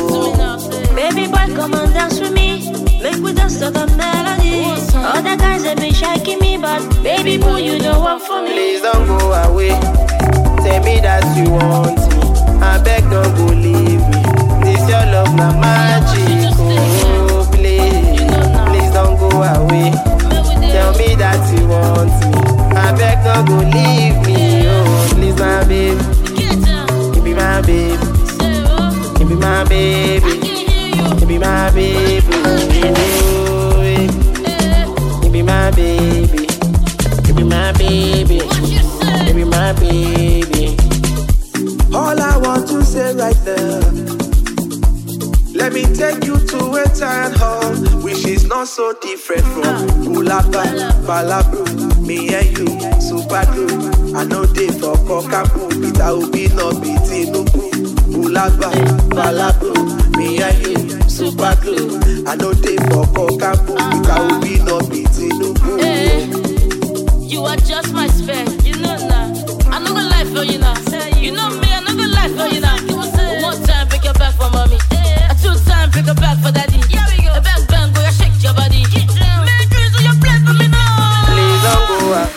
Baby boy, come and dance with me. Make we dance to the melody. All the guys have been shaking me, but baby boy, you know what for me. Please don't go away. Tell me that you want me. I beg don't go leave me. This your love na magic. Oh please, please don't go away. Tell me that you want me. I beg don't go leave me. Oh please my baby, you be my baby, you be my baby, you be my baby. Oh, you be my baby, you be my baby, you be my baby. All I want to say right there. Let me take you to a town hall, which is not so different from Kulapa, Balabru, me and you, super good. I know they for Kokapu, it will be no beating Nuku. Kulapa, Balabru, me and you, super good. I know they for Kokapu, it will be no beating Nuku. Hey, you are just my spec, you know now. I'm not gonna lie for you now. You know me, I'm not gonna lie for you now. One time, pick your back for mommy. Two time, pick a back for daddy. Here we go. A bang bang, go shake your body. Make dreams on your plate for me now. Please don't go out.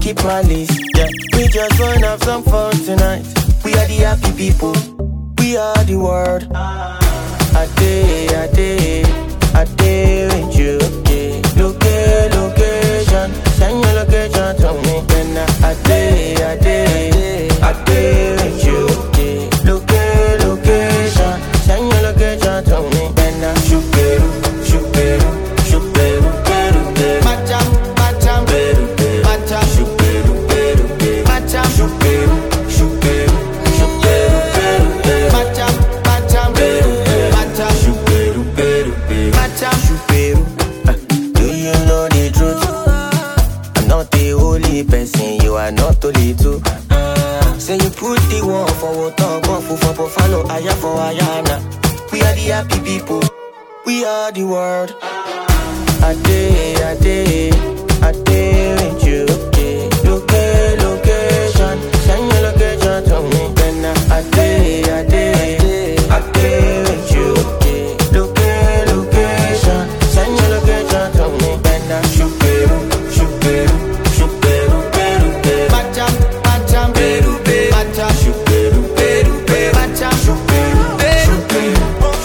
keep malice. Yeah, we just wanna have some fun tonight. We are the happy people. We are the world. I day, I day, I day with you. Yeah, location, location, send your location to me. Then I day, I day, I day with you. Yeah, location, location, send your location to me. Then I shoot beru, shoot beru, shoot beru, beru, beru. Macham, macham, beru, beru, macham, shoot beru, beru, beru, macham, shoot beru, shoot beru, shoot beru, beru, beru, macham, macham, beru, beru, macham, shoot beru, beru, beru, macham, shoot beru. Do you know the truth? I'm not the only person, you are not only two. Say you put the one for what talk, one for for follow, aya for ayana. We are the happy people. We are the world. I day, I day, I day with you. Yeah. Location, location, send your location to me. Then I day, I day, I day with you. Yeah. Location, location, send your location to me. Then I shoot beru, shoot beru, shoot beru, beru, beru. Macham, macham, beru, beru, macham, shoot beru, beru, beru, macham, shoot beru, beru, beru.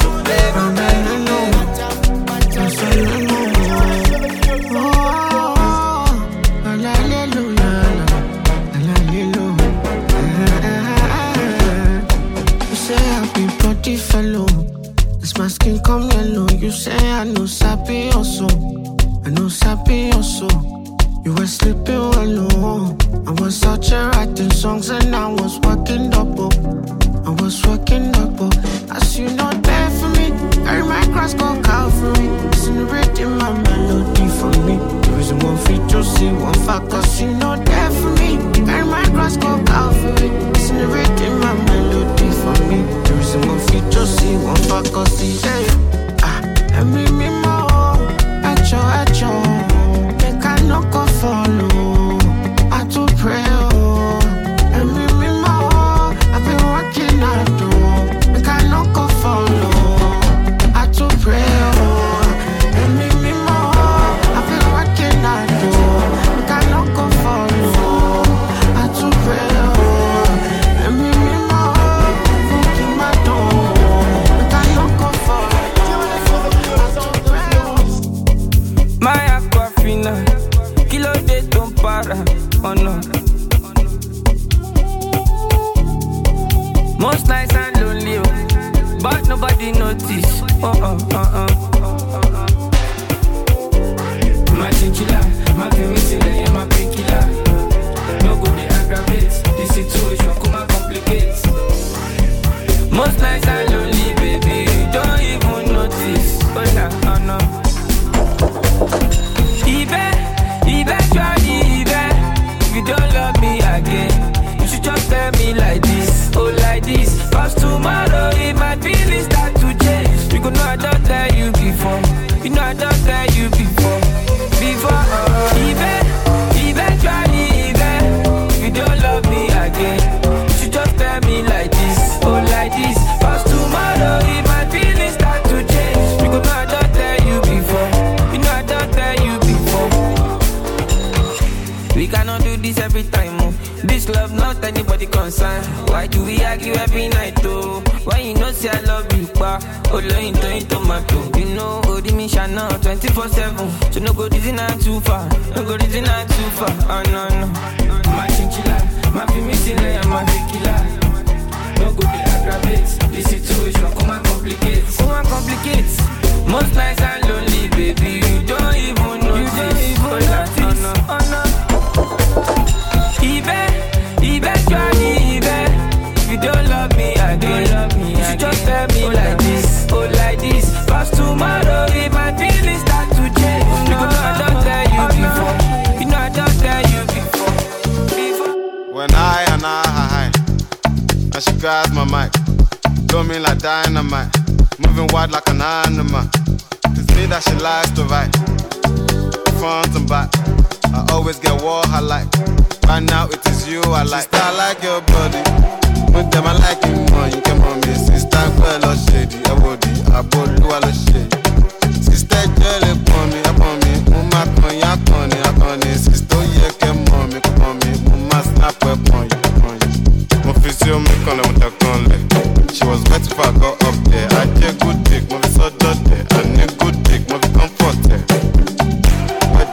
Fellow, this my skin come yellow. You say I know sappy also, I know sappy also. You were sleeping alone. I was searching, writing songs, and I was working double. I was working double. As you know, there for me. Carry my cross, go Calvary. Celebrating my melody for me. There is one feature, see one fact, cause you know, there for me. Carry my cross, go Calvary. Celebrating my melody for me. There is one feature, see one fact, cause see, yeah. Ah, let me me more. At your, at your. Make I no go follow. I do pray, oh. Let me me more. I've been working out, oh. Make I no go follow. I do pray, oh. Let me me more. I've been working out, oh. Make I no go follow. I do pray, oh. Let me me more. Fucking my door. Make I no go follow. My aquafina, kilo de ton para, oh no. Most nights and lonely, oh, but nobody notice. Oh oh oh oh. My chinchilla, my penicillin, my painkiller. No go dey aggravate the situation, come and complicate. Most nights and lonely, baby, you don't even notice. Oh no, oh no. Eventually, if you don't love me again, you should just tell me like this, oh like this. Cause tomorrow it might really start to change. You go know I don't tell you before. You know I don't tell you before. Before, uh, even, eventually, even if you don't love me again, you should just tell me like this, oh like this. Cause tomorrow it might really start to change. You go know I don't tell you before. You know I don't tell you before. We cannot do this every time, oh. This love not anybody concerned. Why do we argue every night, though? Why you know say I love you, pa? Oh, loin to tomato. You know, oh, the mission now twenty-four seven. So no go reason not too far. No go reason not too far. Oh, no, no. My chinchilla, my penicillin, my tequila. No go dey aggravate the situation. Come and complicate. Come and complicate. Most nights are lonely, baby. You don't even know. You don't even know. Oh, no, oh, no. Even, eventually, even if you don't love me again, love me you should just tell me oh, like this, oh like this. Cause tomorrow it might really start to change. Oh, no. You know I don't tell you oh, before. No. You know I don't tell you before. Before. When I and I high, and she grabs my mic, do me like dynamite, moving wide like an animal. It's me that she likes to write, front and back. I always get what I like. Right now it is you I like. Sister, I like your body. With them I like you more. You come on me, sister, well or shady. I would be, I would do all the shady. Sister, jelly upon me, upon me. Mama, con ya con, ya con. Sister, yeah, come on me, come on me.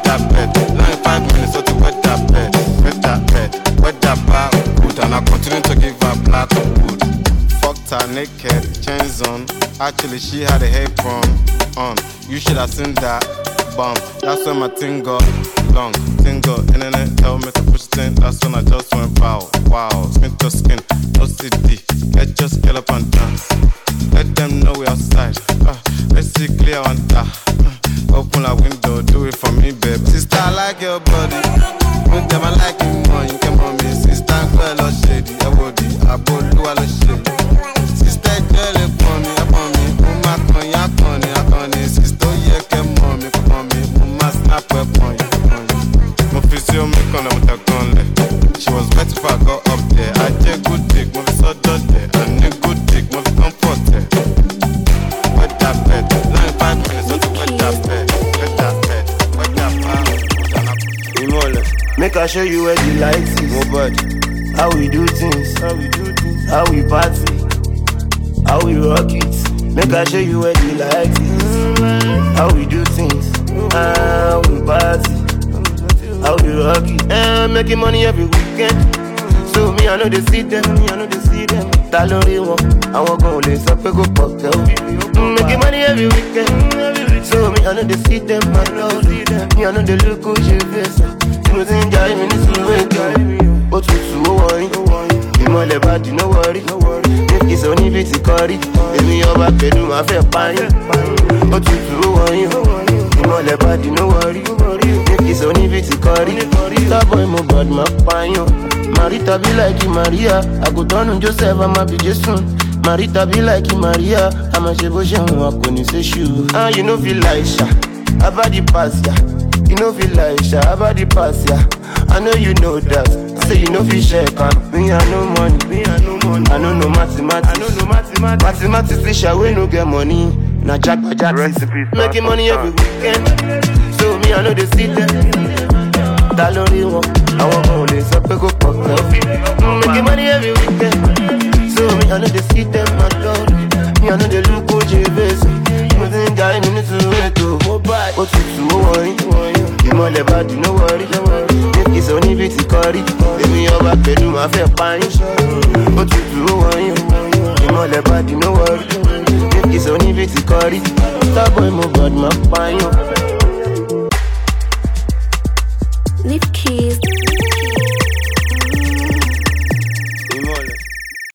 that bed. Nine five minutes, so to wet that bed. Wet that bed, wet that bar good. And I continue to give her black wood. Fucked her naked, chains on. Actually, she had a apron on. You should have seen that bum. That's when my thing got long. Thing got internet, tell me to push thing. That's when I just went wow, wow. Skin to skin, no C D. Let's just get up and dance. Let them know we outside. Uh, let's see clear on that. Uh, open a window, do it for me, babe. Sister, I like your body. With them, I like you more. You come on me, sister, girl, or shady. I would be, I would do all the shit. Sister, girl, upon me, upon me. Mama, con, ya, con, ya, con, sister, yeah, come on me, come on me. Mama, snap up on you, on you. My physio, me, con, I'm with a gun. She was better if I got up there. I take good dick, move so done there. And a good dick, move comfort there. Wet that bed, nine five minutes, so to wet that bed. Wet that bed, wet that bed. Imole, make I show you where the lights is. Oh, but how we do things, how we do things, how we party, how we rock it. Make I show you where the lights is. How we do things, how we party, how we rock it. Eh, making money every weekend. So me I know they see them, me I know they see them. Talori one, I want go lay so pe go pop. Making money every weekend. So me I know they see them, I know see them. Me I know they look good, you face. You know they enjoy me, this is way go. But to so worry, you more le bad, no worry. If it's only fifty curry, if me over pedu, my fair pine. But to so worry, you more le bad, no worry. If it's only fifty curry, that boy mo bad, my pine. Marita be like you, Maria. I go down on Joseph, I'm a be Jason. Marita be like you, Maria. I'm a Chebojan, I'm going to say shoe. Ah, you know, feel like Sha. About the past, yeah. You know, feel like Sha. About the past, yeah. I know you know that. Say you know, feel shake. Me, I know money. Me, I know money. I know no mathematics. I know no mathematics. Mathematics, they shall we no get money. Now, Jack by Jack. Making money every weekend. So, me, I know they see them. Talori one, I want go lay so pe go pop. Making money every weekend. So me I know they see them my lord. Me I know they look good J V S. You know they enjoy me to it to mobile. Go to to worry. You more le bad, no worry. If it's only fifty curry, let me over pedu my fair pine. Go to to worry. You more le bad, no worry. If it's only fifty curry, that boy mo bad my pine.